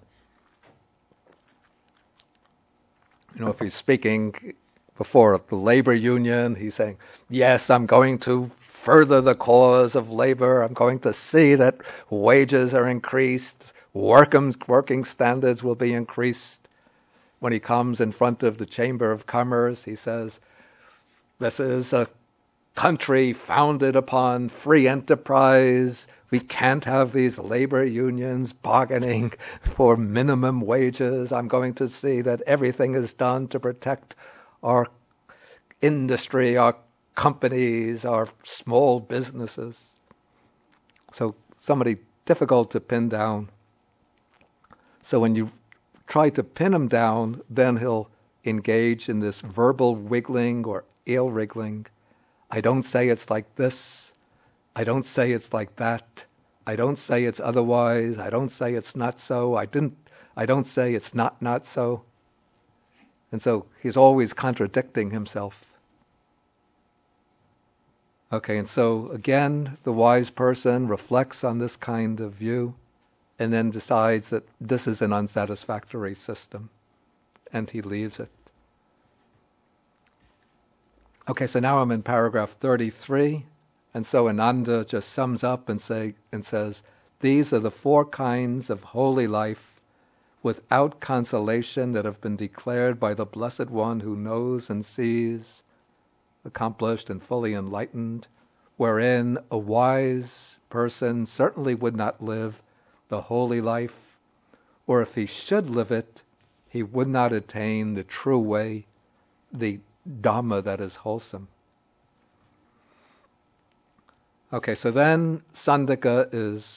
You know, if he's speaking before the labor union, he's saying, yes, I'm going to further the cause of labor. I'm going to see that wages are increased, working standards will be increased. When he comes in front of the Chamber of Commerce, he says, this is a country founded upon free enterprise. We can't have these labor unions bargaining for minimum wages. I'm going to see that everything is done to protect our industry, our companies, our small businesses. So somebody difficult to pin down. So when you try to pin him down, then he'll engage in this verbal wiggling or eel wriggling. I don't say it's like this. I don't say it's like that. I don't say it's otherwise. I don't say it's not so. I don't say it's not so. And so he's always contradicting himself. Okay, and so again, the wise person reflects on this kind of view and then decides that this is an unsatisfactory system, and he leaves it. Okay, so now I'm in paragraph 33, and so Ananda just sums up and says, these are the 4 kinds of holy life without consolation that have been declared by the Blessed One who knows and sees, accomplished and fully enlightened, wherein a wise person certainly would not live the holy life, or if he should live it, he would not attain the true way, the Dhamma that is wholesome. Okay, so then Sandika is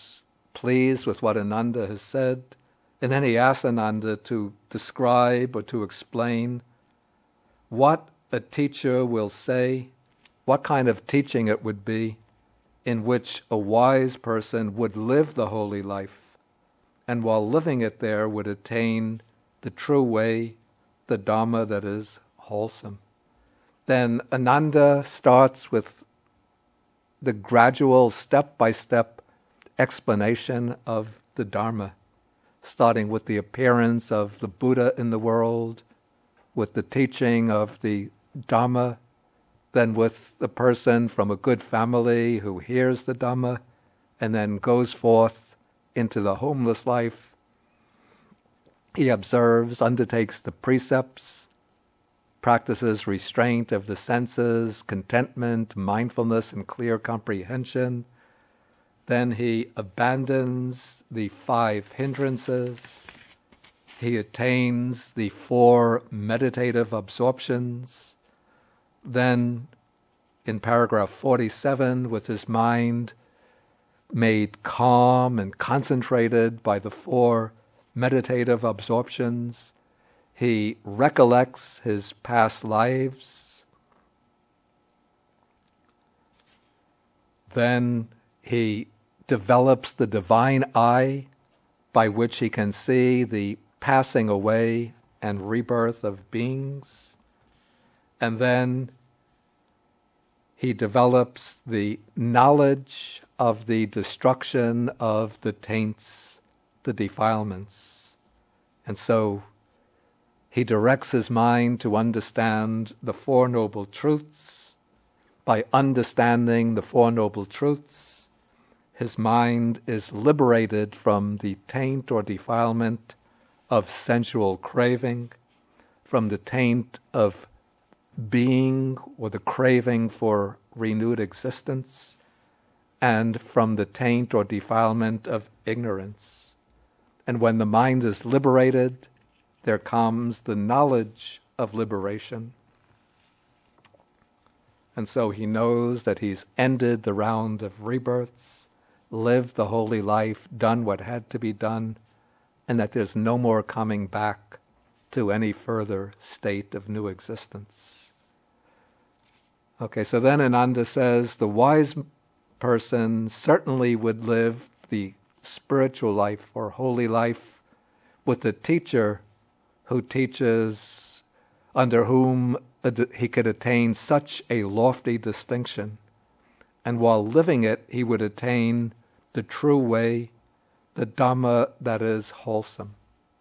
pleased with what Ananda has said, and then he asks Ananda to describe or to explain what a teacher will say, what kind of teaching it would be in which a wise person would live the holy life, and while living it there would attain the true way, the Dharma that is wholesome. Then Ananda starts with the gradual step-by-step explanation of the Dharma, starting with the appearance of the Buddha in the world, with the teaching of the Dhamma, then with the person from a good family who hears the Dhamma and then goes forth into the homeless life. He observes, undertakes the precepts, practices restraint of the senses, contentment, mindfulness, and clear comprehension. Then he abandons the 5 hindrances. He attains the 4 meditative absorptions. Then, in paragraph 47, with his mind made calm and concentrated by the 4 meditative absorptions, he recollects his past lives. Then he develops the divine eye by which he can see the passing away and rebirth of beings. And then he develops the knowledge of the destruction of the taints, the defilements. And so he directs his mind to understand the 4 Noble Truths. By understanding the 4 Noble Truths, his mind is liberated from the taint or defilement of sensual craving, from the taint of being or the craving for renewed existence, and from the taint or defilement of ignorance. And when the mind is liberated, there comes the knowledge of liberation. And so he knows that he's ended the round of rebirths, lived the holy life, done what had to be done, and that there's no more coming back to any further state of new existence. Okay, so then Ananda says the wise person certainly would live the spiritual life or holy life with a teacher who teaches, under whom he could attain such a lofty distinction. And while living it, he would attain the true way, the Dhamma that is wholesome.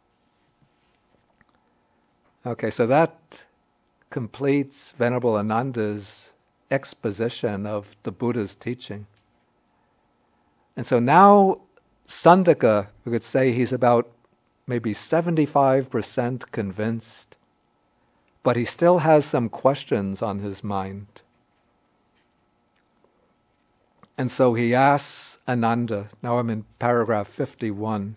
Okay, so that completes Venerable Ananda's exposition of the Buddha's teaching. And so now Sandaka, we could say he's about maybe 75% convinced, but he still has some questions on his mind. And so he asks Ananda, now I'm in paragraph 51.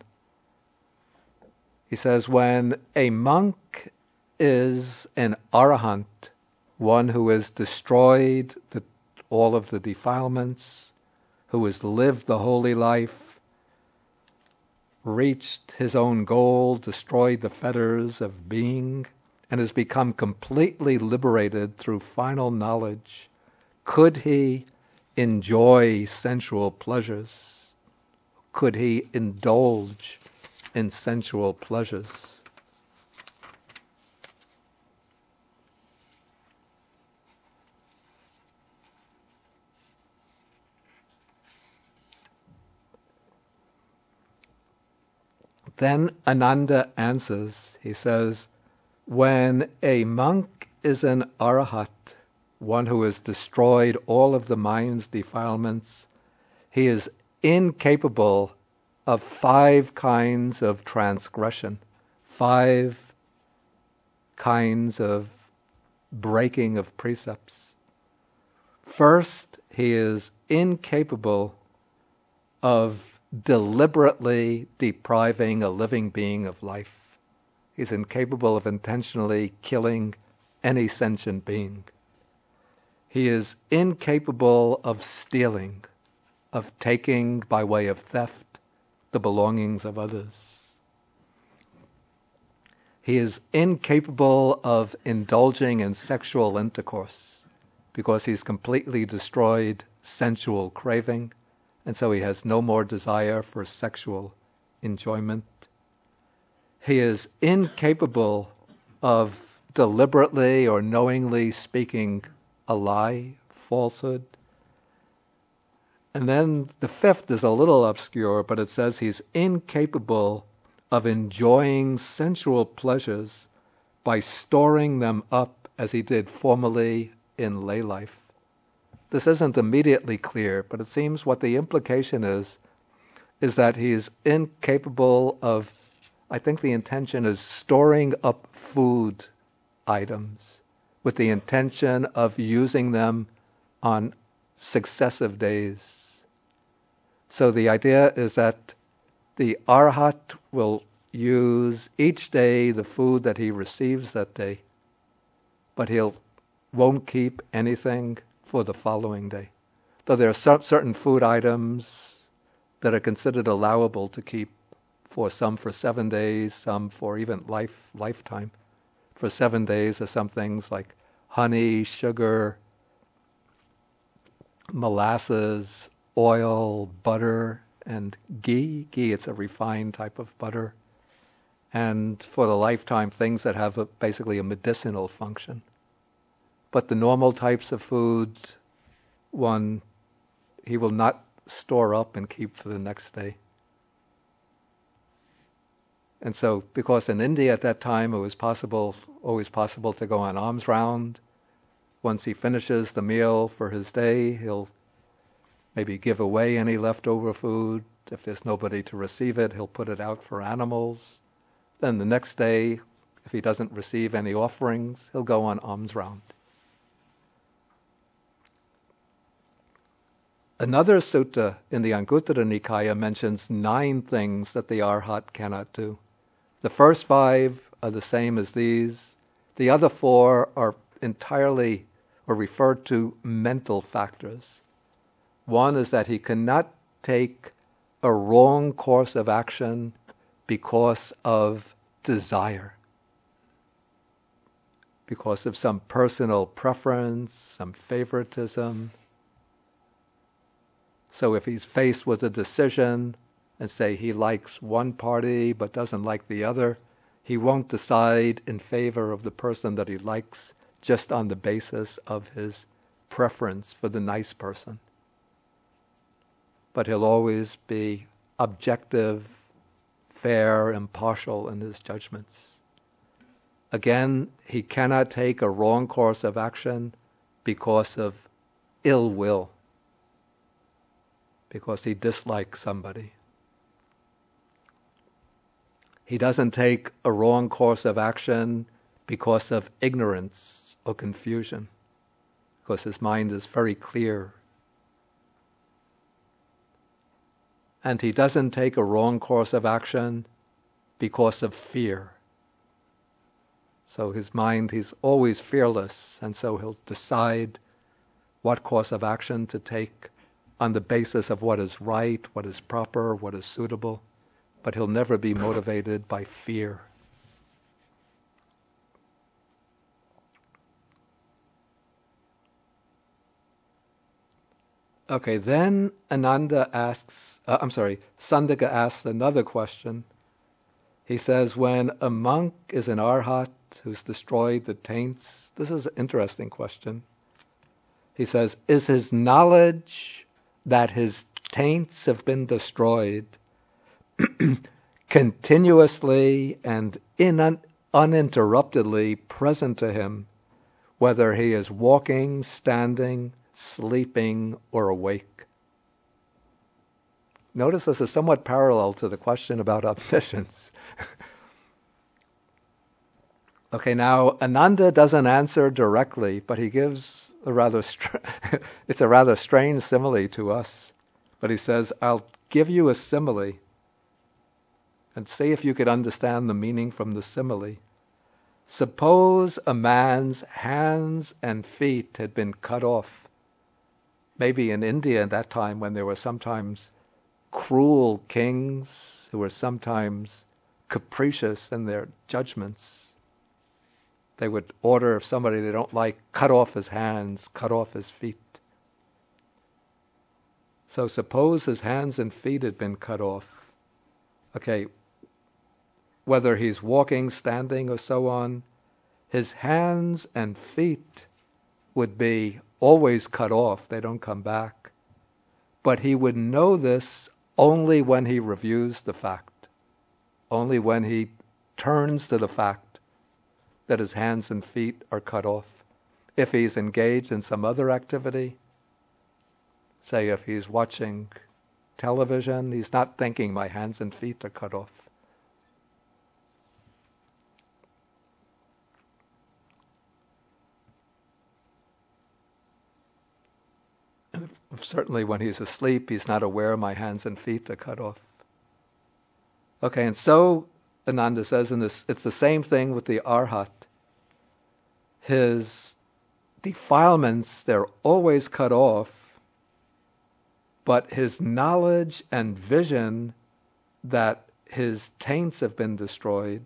He says, when a monk is an arahant, one who has destroyed all of the defilements, who has lived the holy life, reached his own goal, destroyed the fetters of being, and has become completely liberated through final knowledge, could he enjoy sensual pleasures? Could he indulge in sensual pleasures? Then Ananda answers, he says, when a monk is an arahat, one who has destroyed all of the mind's defilements, he is incapable of 5 kinds of transgression, 5 kinds of breaking of precepts. First, he is incapable of deliberately depriving a living being of life. He's incapable of intentionally killing any sentient being. He is incapable of stealing, of taking by way of theft, the belongings of others. He is incapable of indulging in sexual intercourse because he's completely destroyed sensual craving, and so he has no more desire for sexual enjoyment. He is incapable of deliberately or knowingly speaking a lie, falsehood. And then the fifth is a little obscure, but it says he's incapable of enjoying sensual pleasures by storing them up as he did formerly in lay life. This isn't immediately clear, but it seems what the implication is that he is incapable of, I think the intention is storing up food items with the intention of using them on successive days. So the idea is that the Arhat will use each day the food that he receives that day, but won't keep anything for the following day. Though there are certain food items that are considered allowable to keep, for some for 7 days, some for even lifetime. For 7 days are some things like honey, sugar, molasses, oil, butter, and ghee. Ghee, it's a refined type of butter. And for the lifetime, things that have basically a medicinal function. But the normal types of food, he will not store up and keep for the next day. And so, because in India at that time it was always possible to go on alms round. Once he finishes the meal for his day, he'll maybe give away any leftover food. If there's nobody to receive it, he'll put it out for animals. Then the next day, if he doesn't receive any offerings, he'll go on alms round. Another sutta in the Anguttara Nikaya mentions 9 things that the Arhat cannot do. The first 5 are the same as these. The other 4 are entirely or referred to mental factors. One is that he cannot take a wrong course of action because of desire, because of some personal preference, some favoritism. So if he's faced with a decision and say he likes one party but doesn't like the other, he won't decide in favor of the person that he likes just on the basis of his preference for the nice person. But he'll always be objective, fair, impartial in his judgments. Again, he cannot take a wrong course of action because of ill will, because he dislikes somebody. He doesn't take a wrong course of action because of ignorance or confusion, because his mind is very clear. And he doesn't take a wrong course of action because of fear. So his mind, he's always fearless, and so he'll decide what course of action to take on the basis of what is right, what is proper, what is suitable, but he'll never be motivated by fear. Okay, then Sandaka asks another question. He says, when a monk is an Arhat who's destroyed the taints, this is an interesting question. He says, is his knowledge that his taints have been destroyed continuously and uninterruptedly present to him, whether he is walking, standing, sleeping, or awake? Notice this is somewhat parallel to the question about omniscience. Okay, now Ananda doesn't answer directly, but he gives it's a rather strange simile to us. But he says, I'll give you a simile and see if you could understand the meaning from the simile. Suppose a man's hands and feet had been cut off. Maybe in India at that time, when there were sometimes cruel kings who were sometimes capricious in their judgments. They would order if somebody they don't like, cut off his hands, cut off his feet. So suppose his hands and feet had been cut off. Okay, whether he's walking, standing, or so on, his hands and feet would be always cut off. They don't come back. But he would know this only when he reviews the fact, only when he turns to the fact that his hands and feet are cut off. If he's engaged in some other activity, say if he's watching television, he's not thinking my hands and feet are cut off. And certainly when he's asleep, he's not aware my hands and feet are cut off. Okay, and so Ananda says in this, it's the same thing with the Arhat. His defilements, they're always cut off, but his knowledge and vision that his taints have been destroyed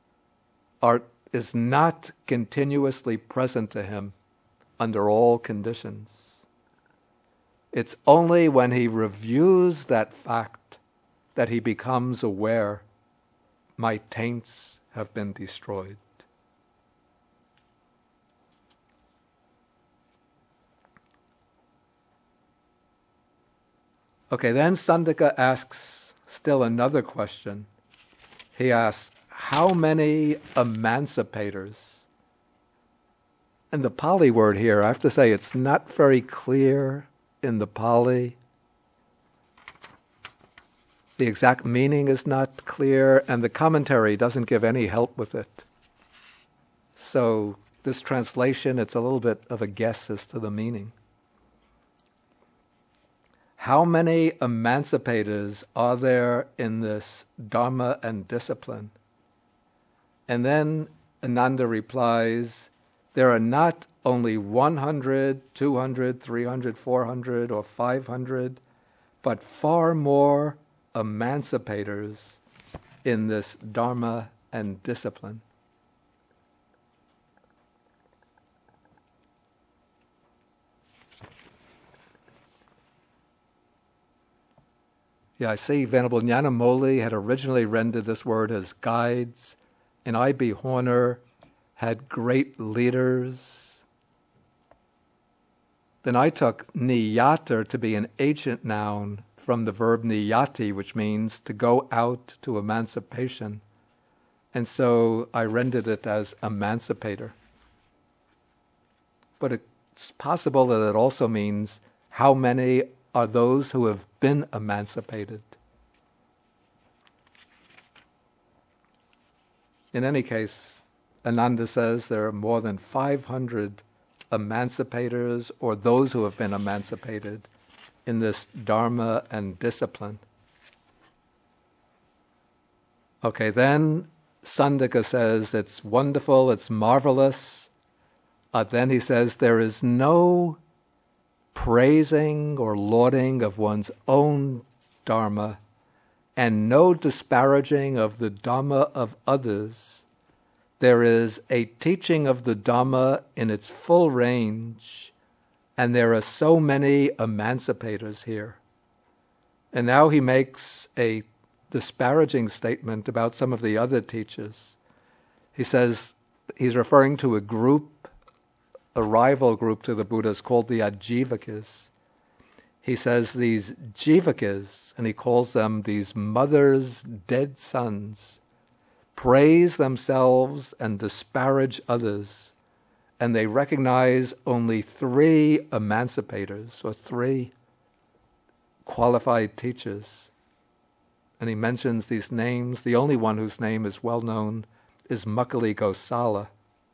is not continuously present to him under all conditions. It's only when he reviews that fact that he becomes aware my taints have been destroyed. Okay, then Sandika asks still another question. He asks, how many emancipators? And the Pali word here, I have to say, it's not very clear in the Pali. The exact meaning is not clear, and the commentary doesn't give any help with it. So this translation, it's a little bit of a guess as to the meaning. How many emancipators are there in this Dharma and discipline? And then Ananda replies, there are not only 100, 200, 300, 400, or 500, but far more emancipators in this Dharma and discipline. Yeah, I see Venerable Nyanamoli had originally rendered this word as guides, and I.B. Horner had great leaders. Then I took niyatar to be an ancient noun from the verb niyati, which means to go out to emancipation. And so I rendered it as emancipator. But it's possible that it also means how many are those who have been emancipated. In any case, Ananda says there are more than 500 emancipators, or those who have been emancipated, in this Dharma and discipline. Okay, then Sandika says it's wonderful, it's marvelous. Then he says there is no praising or lauding of one's own Dharma, and no disparaging of the Dhamma of others. There is a teaching of the Dhamma in its full range, and there are so many emancipators here. And now he makes a disparaging statement about some of the other teachers. He says he's referring to a group, a rival group to the Buddhas called the Ajivakas. He says these Jivakas, and he calls them these mothers' dead sons, praise themselves and disparage others, and they recognize only 3 emancipators, or 3 qualified teachers. And he mentions these names. The only one whose name is well known is Makkhali Gosala.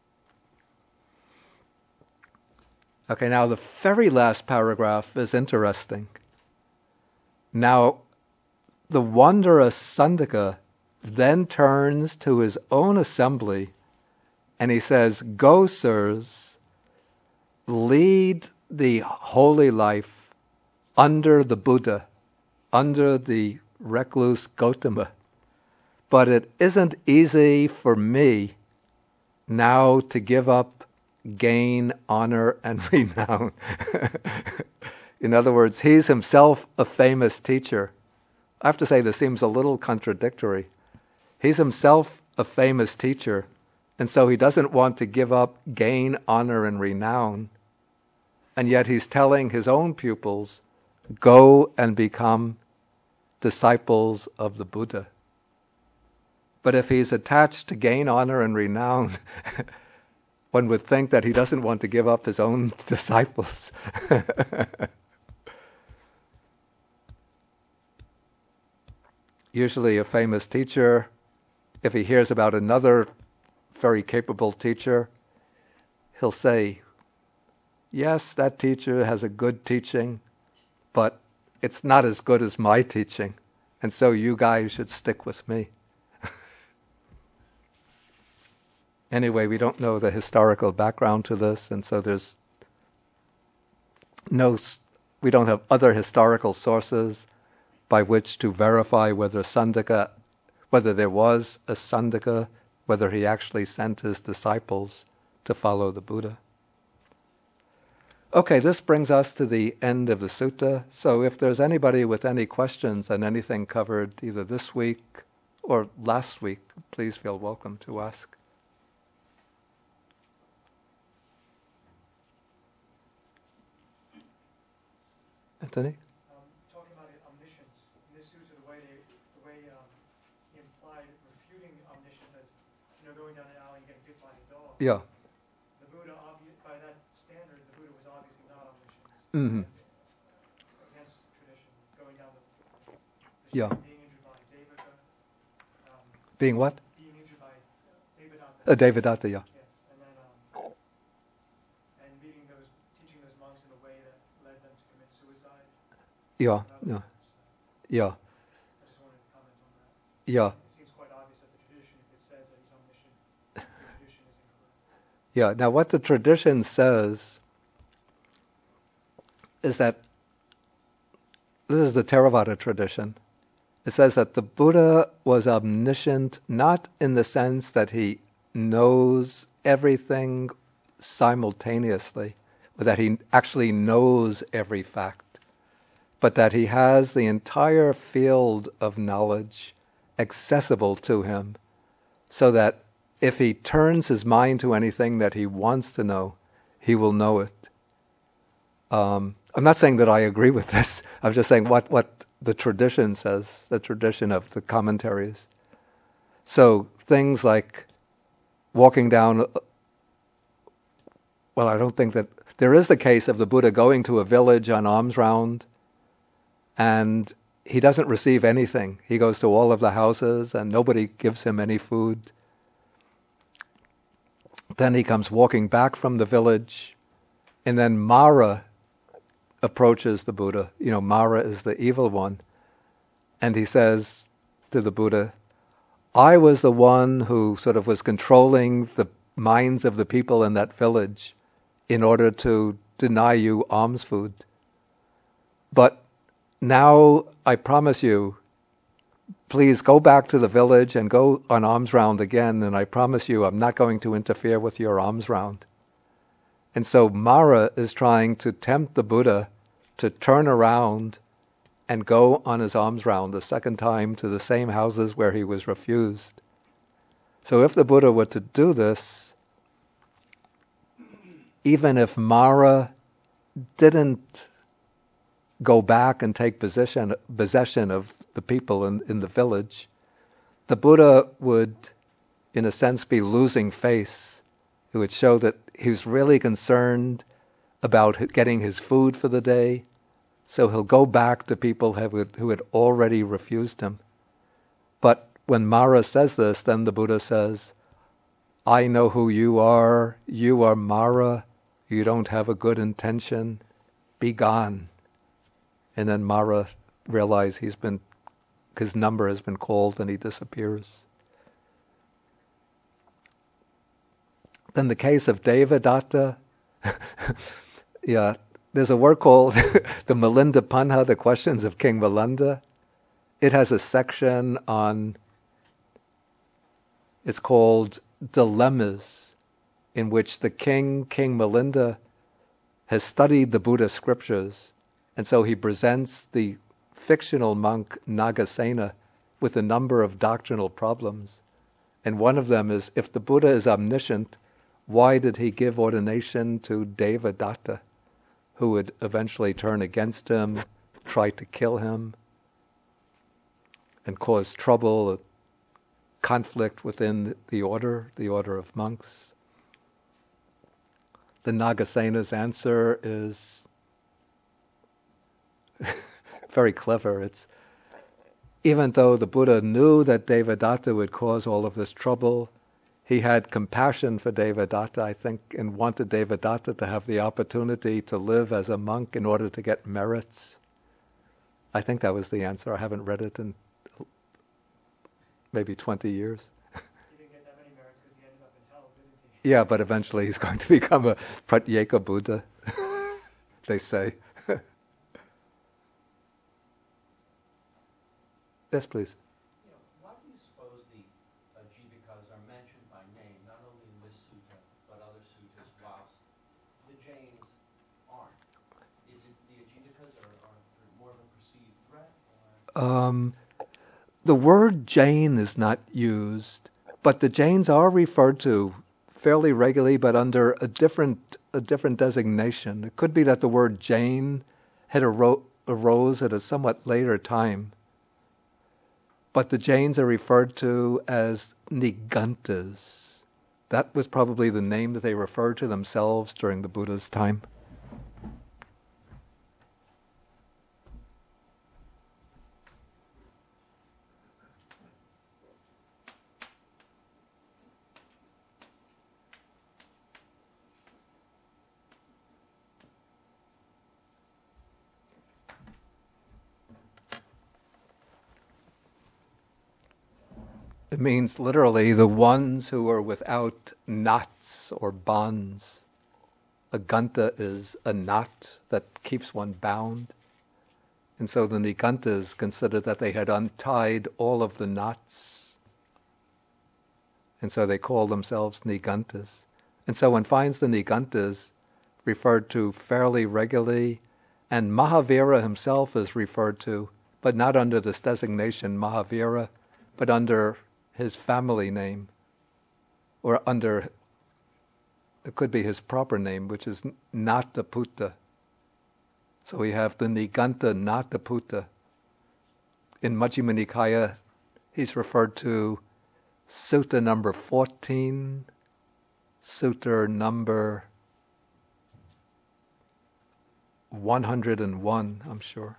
Okay, now the very last paragraph is interesting. Now, the wondrous Sandika then turns to his own assembly and he says, go, sirs, lead the holy life under the Buddha. under the recluse Gautama. But it isn't easy for me now to give up gain, honor, and renown. In other words, he's himself a famous teacher. I have to say this seems a little contradictory. He's himself a famous teacher, and so he doesn't want to give up gain, honor, and renown. And yet he's telling his own pupils, go and become disciples of the Buddha. But if he's attached to gain, honor, and renown, one would think that he doesn't want to give up his own disciples. Usually a famous teacher, if he hears about another very capable teacher, he'll say, yes, that teacher has a good teaching, but it's not as good as my teaching, and so you guys should stick with me. Anyway, we don't know the historical background to this, and so we don't have other historical sources by which to verify whether there was a Sandaka, whether he actually sent his disciples to follow the Buddha. Okay, this brings us to the end of the sutta. So if there's anybody with any questions on anything covered either this week or last week, please feel welcome to ask. Anthony? Talking about omniscience, in this sutta, the way he implied refuting omniscience as, going down an alley and getting bit by a dog. Yeah. The Buddha, by that standard, the Buddha was obviously not omniscient. Mm-hmm. Against tradition, going down Yeah. being injured by Devaka. Being what? Being injured by Devadatta. Devadatta, yeah. Yes, and then and teaching those monks in a way that led them to commit suicide. Yeah, yeah, yeah, I just wanted to comment on that. yeah, It seems quite obvious that the tradition, if it says that he's omniscient, the tradition is incorrect. yeah. Now what the tradition says is that, this is the Theravada tradition, it says that the Buddha was omniscient not in the sense that he knows everything simultaneously, or that he actually knows every fact, but that he has the entire field of knowledge accessible to him, so that if he turns his mind to anything that he wants to know, he will know it. I'm not saying that I agree with this. I'm just saying what the tradition says, the tradition of the commentaries. So things like walking down, well, I don't think that, there is the case of the Buddha going to a village on alms round, and he doesn't receive anything. He goes to all of the houses and nobody gives him any food. Then he comes walking back from the village, and then Mara approaches the Buddha. Mara is the evil one. And he says to the Buddha, I was the one who sort of was controlling the minds of the people in that village in order to deny you alms food. But now I promise you, please go back to the village and go on alms round again, and I promise you I'm not going to interfere with your alms round. And so Mara is trying to tempt the Buddha to turn around and go on his alms round the second time to the same houses where he was refused. So if the Buddha were to do this, even if Mara didn't go back and take possession of the people in the village, the Buddha would, in a sense, be losing face. It would show that he was really concerned about getting his food for the day, so he'll go back to people who had already refused him. But when Mara says this, then the Buddha says, I know who you are Mara, you don't have a good intention, be gone. And then Mara realizes his number has been called, and he disappears. Then the case of Devadatta, yeah, there's a work called the Milinda Panha, the Questions of King Milinda. it has a section on, it's called Dilemmas, in which the King Milinda, has studied the Buddha scriptures, and so he presents the fictional monk Nagasena with a number of doctrinal problems. And one of them is, if the Buddha is omniscient, why did he give ordination to Devadatta, who would eventually turn against him, try to kill him, and cause trouble, conflict within the order of monks? The Nagasena's answer is very clever. It's, even though the Buddha knew that Devadatta would cause all of this trouble, he had compassion for Devadatta, I think, and wanted Devadatta to have the opportunity to live as a monk in order to get merits. I think that was the answer. I haven't read it in maybe 20 years. He didn't get that many merits because he ended up in hell, didn't he? Yeah, but eventually he's going to become a Pratyeka Buddha, they say. Yes, please. Why do you suppose the Jivakas are mentioned by name, not only in this sutta, but other suttas, whilst the Jains aren't? Is it the Jivakas are more of a perceived threat? The word Jain is not used, but the Jains are referred to fairly regularly, but under a different designation. It could be that the word Jain had arose at a somewhat later time. But the Jains are referred to as Nigantas. That was probably the name that they referred to themselves during the Buddha's time. It means literally the ones who are without knots or bonds. A ganta is a knot that keeps one bound. And so the Nigantas considered that they had untied all of the knots. And so they call themselves Nigantas. And so one finds the Nigantas referred to fairly regularly, and Mahavira himself is referred to, but not under this designation Mahavira, but under his family name, or under, it could be his proper name, which is Nataputta. So we have the Niganta Nataputta. In Majjhima Nikaya, he's referred to Sutta number 14, Sutta number 101, I'm sure.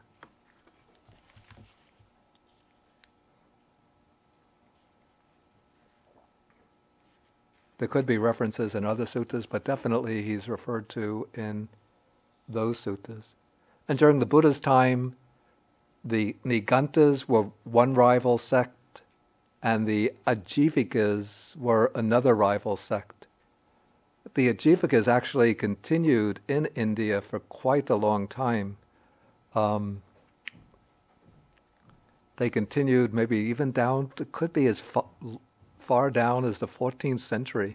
There could be references in other suttas, but definitely he's referred to in those suttas. And during the Buddha's time, the Nigantas were one rival sect, and the Ajivikas were another rival sect. The Ajivikas actually continued in India for quite a long time. They continued maybe even down, it could be as far down as the 14th century.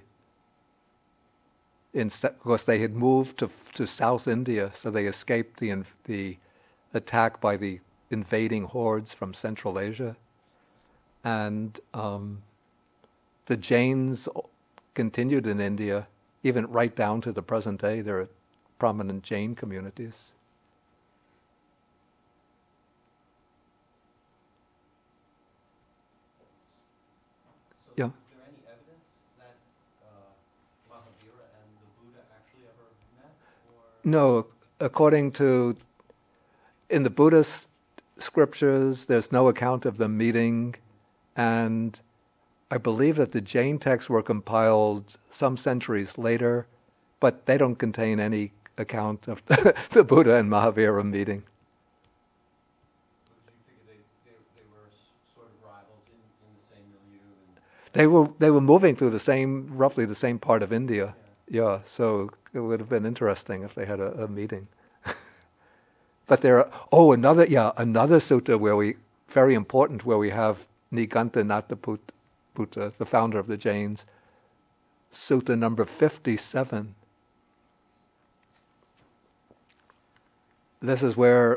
Of course, they had moved to South India, so they escaped the attack by the invading hordes from Central Asia. And the Jains continued in India, even right down to the present day. There are prominent Jain communities. Yeah. Is there any evidence that Mahavira and the Buddha actually ever met? No, according to, in the Buddhist scriptures, there's no account of them meeting, and I believe that the Jain texts were compiled some centuries later, but they don't contain any account of the Buddha and Mahavira meeting. They were moving through roughly the same part of India. Yeah, so it would have been interesting if they had a meeting. But there are, another sutta where we very important, where we have Nigantha Buddha, the founder of the Jains, Sutta number 57. This is where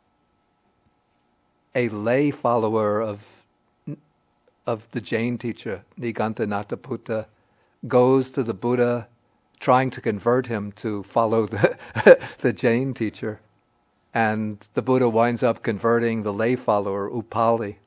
a lay follower of the Jain teacher, Nigantha Buddha, goes to the Buddha trying to convert him to follow the Jain teacher. And the Buddha winds up converting the lay follower, Upali.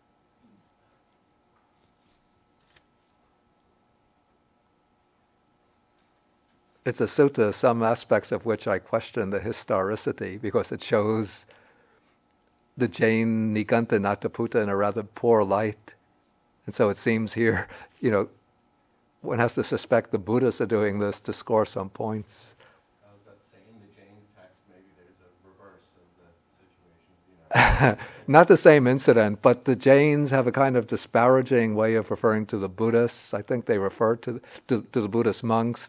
It's a sutta, some aspects of which I question the historicity, because it shows the Jain Nigantha Buddha in a rather poor light. And so it seems here, one has to suspect the Buddhists are doing this to score some points. I was about to say, in the Jain text, maybe there's a reverse of the situation. Not the same incident, but the Jains have a kind of disparaging way of referring to the Buddhists. I think they refer to the Buddhist monks.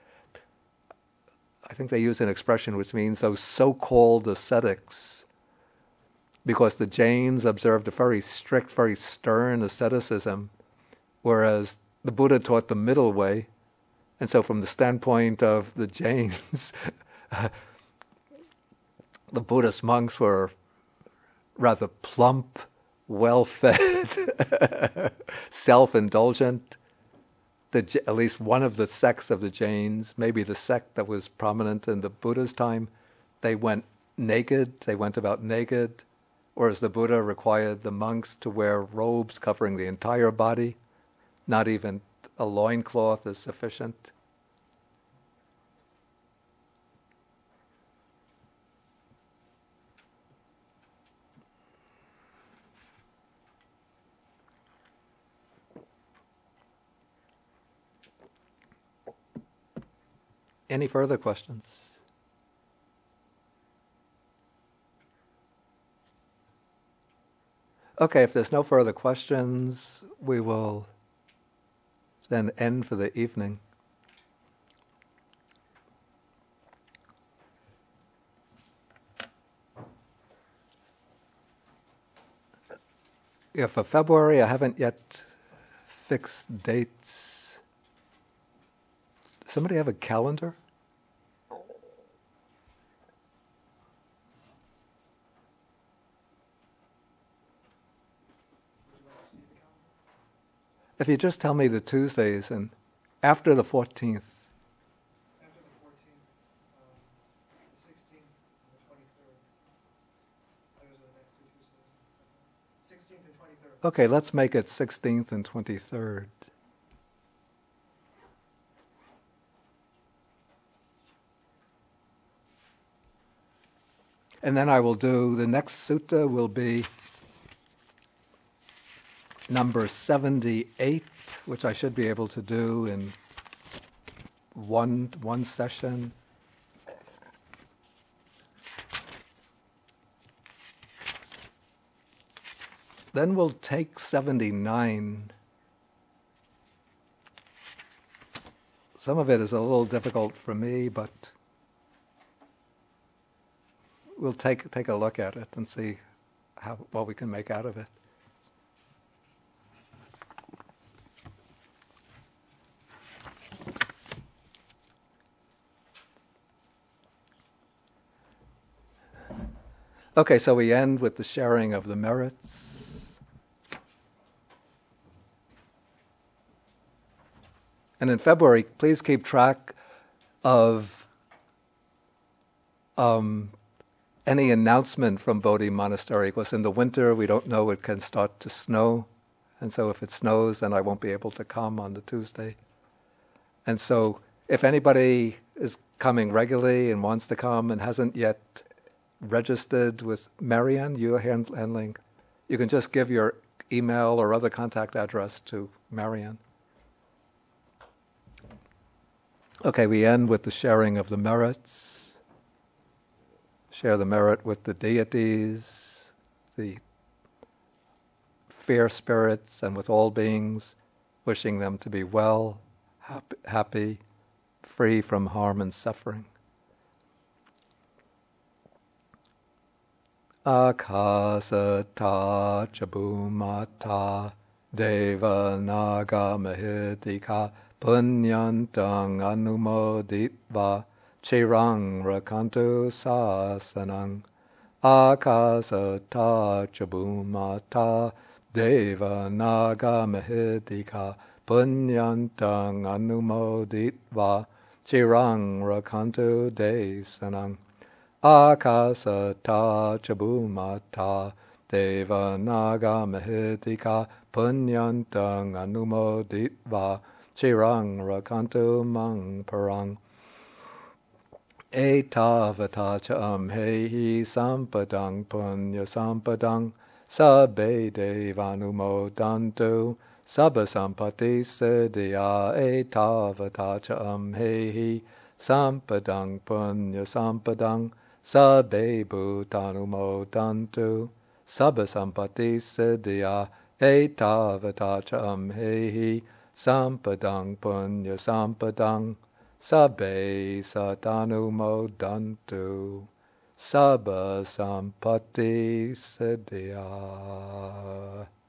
I think they use an expression which means those so-called ascetics, because the Jains observed a very strict, very stern asceticism, whereas the Buddha taught the middle way. And so from the standpoint of the Jains, the Buddhist monks were rather plump, well-fed, self-indulgent. At least one of the sects of the Jains, maybe the sect that was prominent in the Buddha's time, they went naked, they went about naked, whereas the Buddha required the monks to wear robes covering the entire body. Not even a loincloth is sufficient. Any further questions? Okay, if there's no further questions, we will then end for the evening. Yeah, for February, I haven't yet fixed dates. Does somebody have a calendar? If you just tell me the Tuesdays and after the 14th. After the 14th, the 16th and the 23rd. Those are the next two Tuesdays. 16th and 23rd. Okay, let's make it 16th and 23rd. And then I will do, the next sutta will be number 78, which I should be able to do in one session. Then we'll take 79. Some of it is a little difficult for me, but we'll take a look at it and see what we can make out of it. Okay, so we end with the sharing of the merits. And in February, please keep track of any announcement from Bodhi Monastery, because in the winter we don't know, it can start to snow. And so if it snows, then I won't be able to come on the Tuesday. And so if anybody is coming regularly and wants to come and hasn't yet registered with Marianne, you're handling, you can just give your email or other contact address to Marianne. Okay, we end with the sharing of the merits. Share the merit with the deities, the fair spirits, and with all beings, wishing them to be well, happy, free from harm and suffering. akasata cha bhumata deva-naga mahitika punyantang anumoditva chirang rakantu sasanang akasata cha bhumata deva-naga mahitika punyantang anumoditva chirang rakantu desanang akasata cha bhumata deva-naga mahitika punyantang anumoditva chirang rakantu mang parang etavata cha amhehi sampadang punya sampadang sabbe devanumodantu sabba sampati siddhya etavata cha amhehi sampadang punya sampadang sabbe bhutanumodantu sabba sampati siddhya etavata cha amhehi sampadang punya sampadang sabbe satanumodantu sabba sampati siddhya.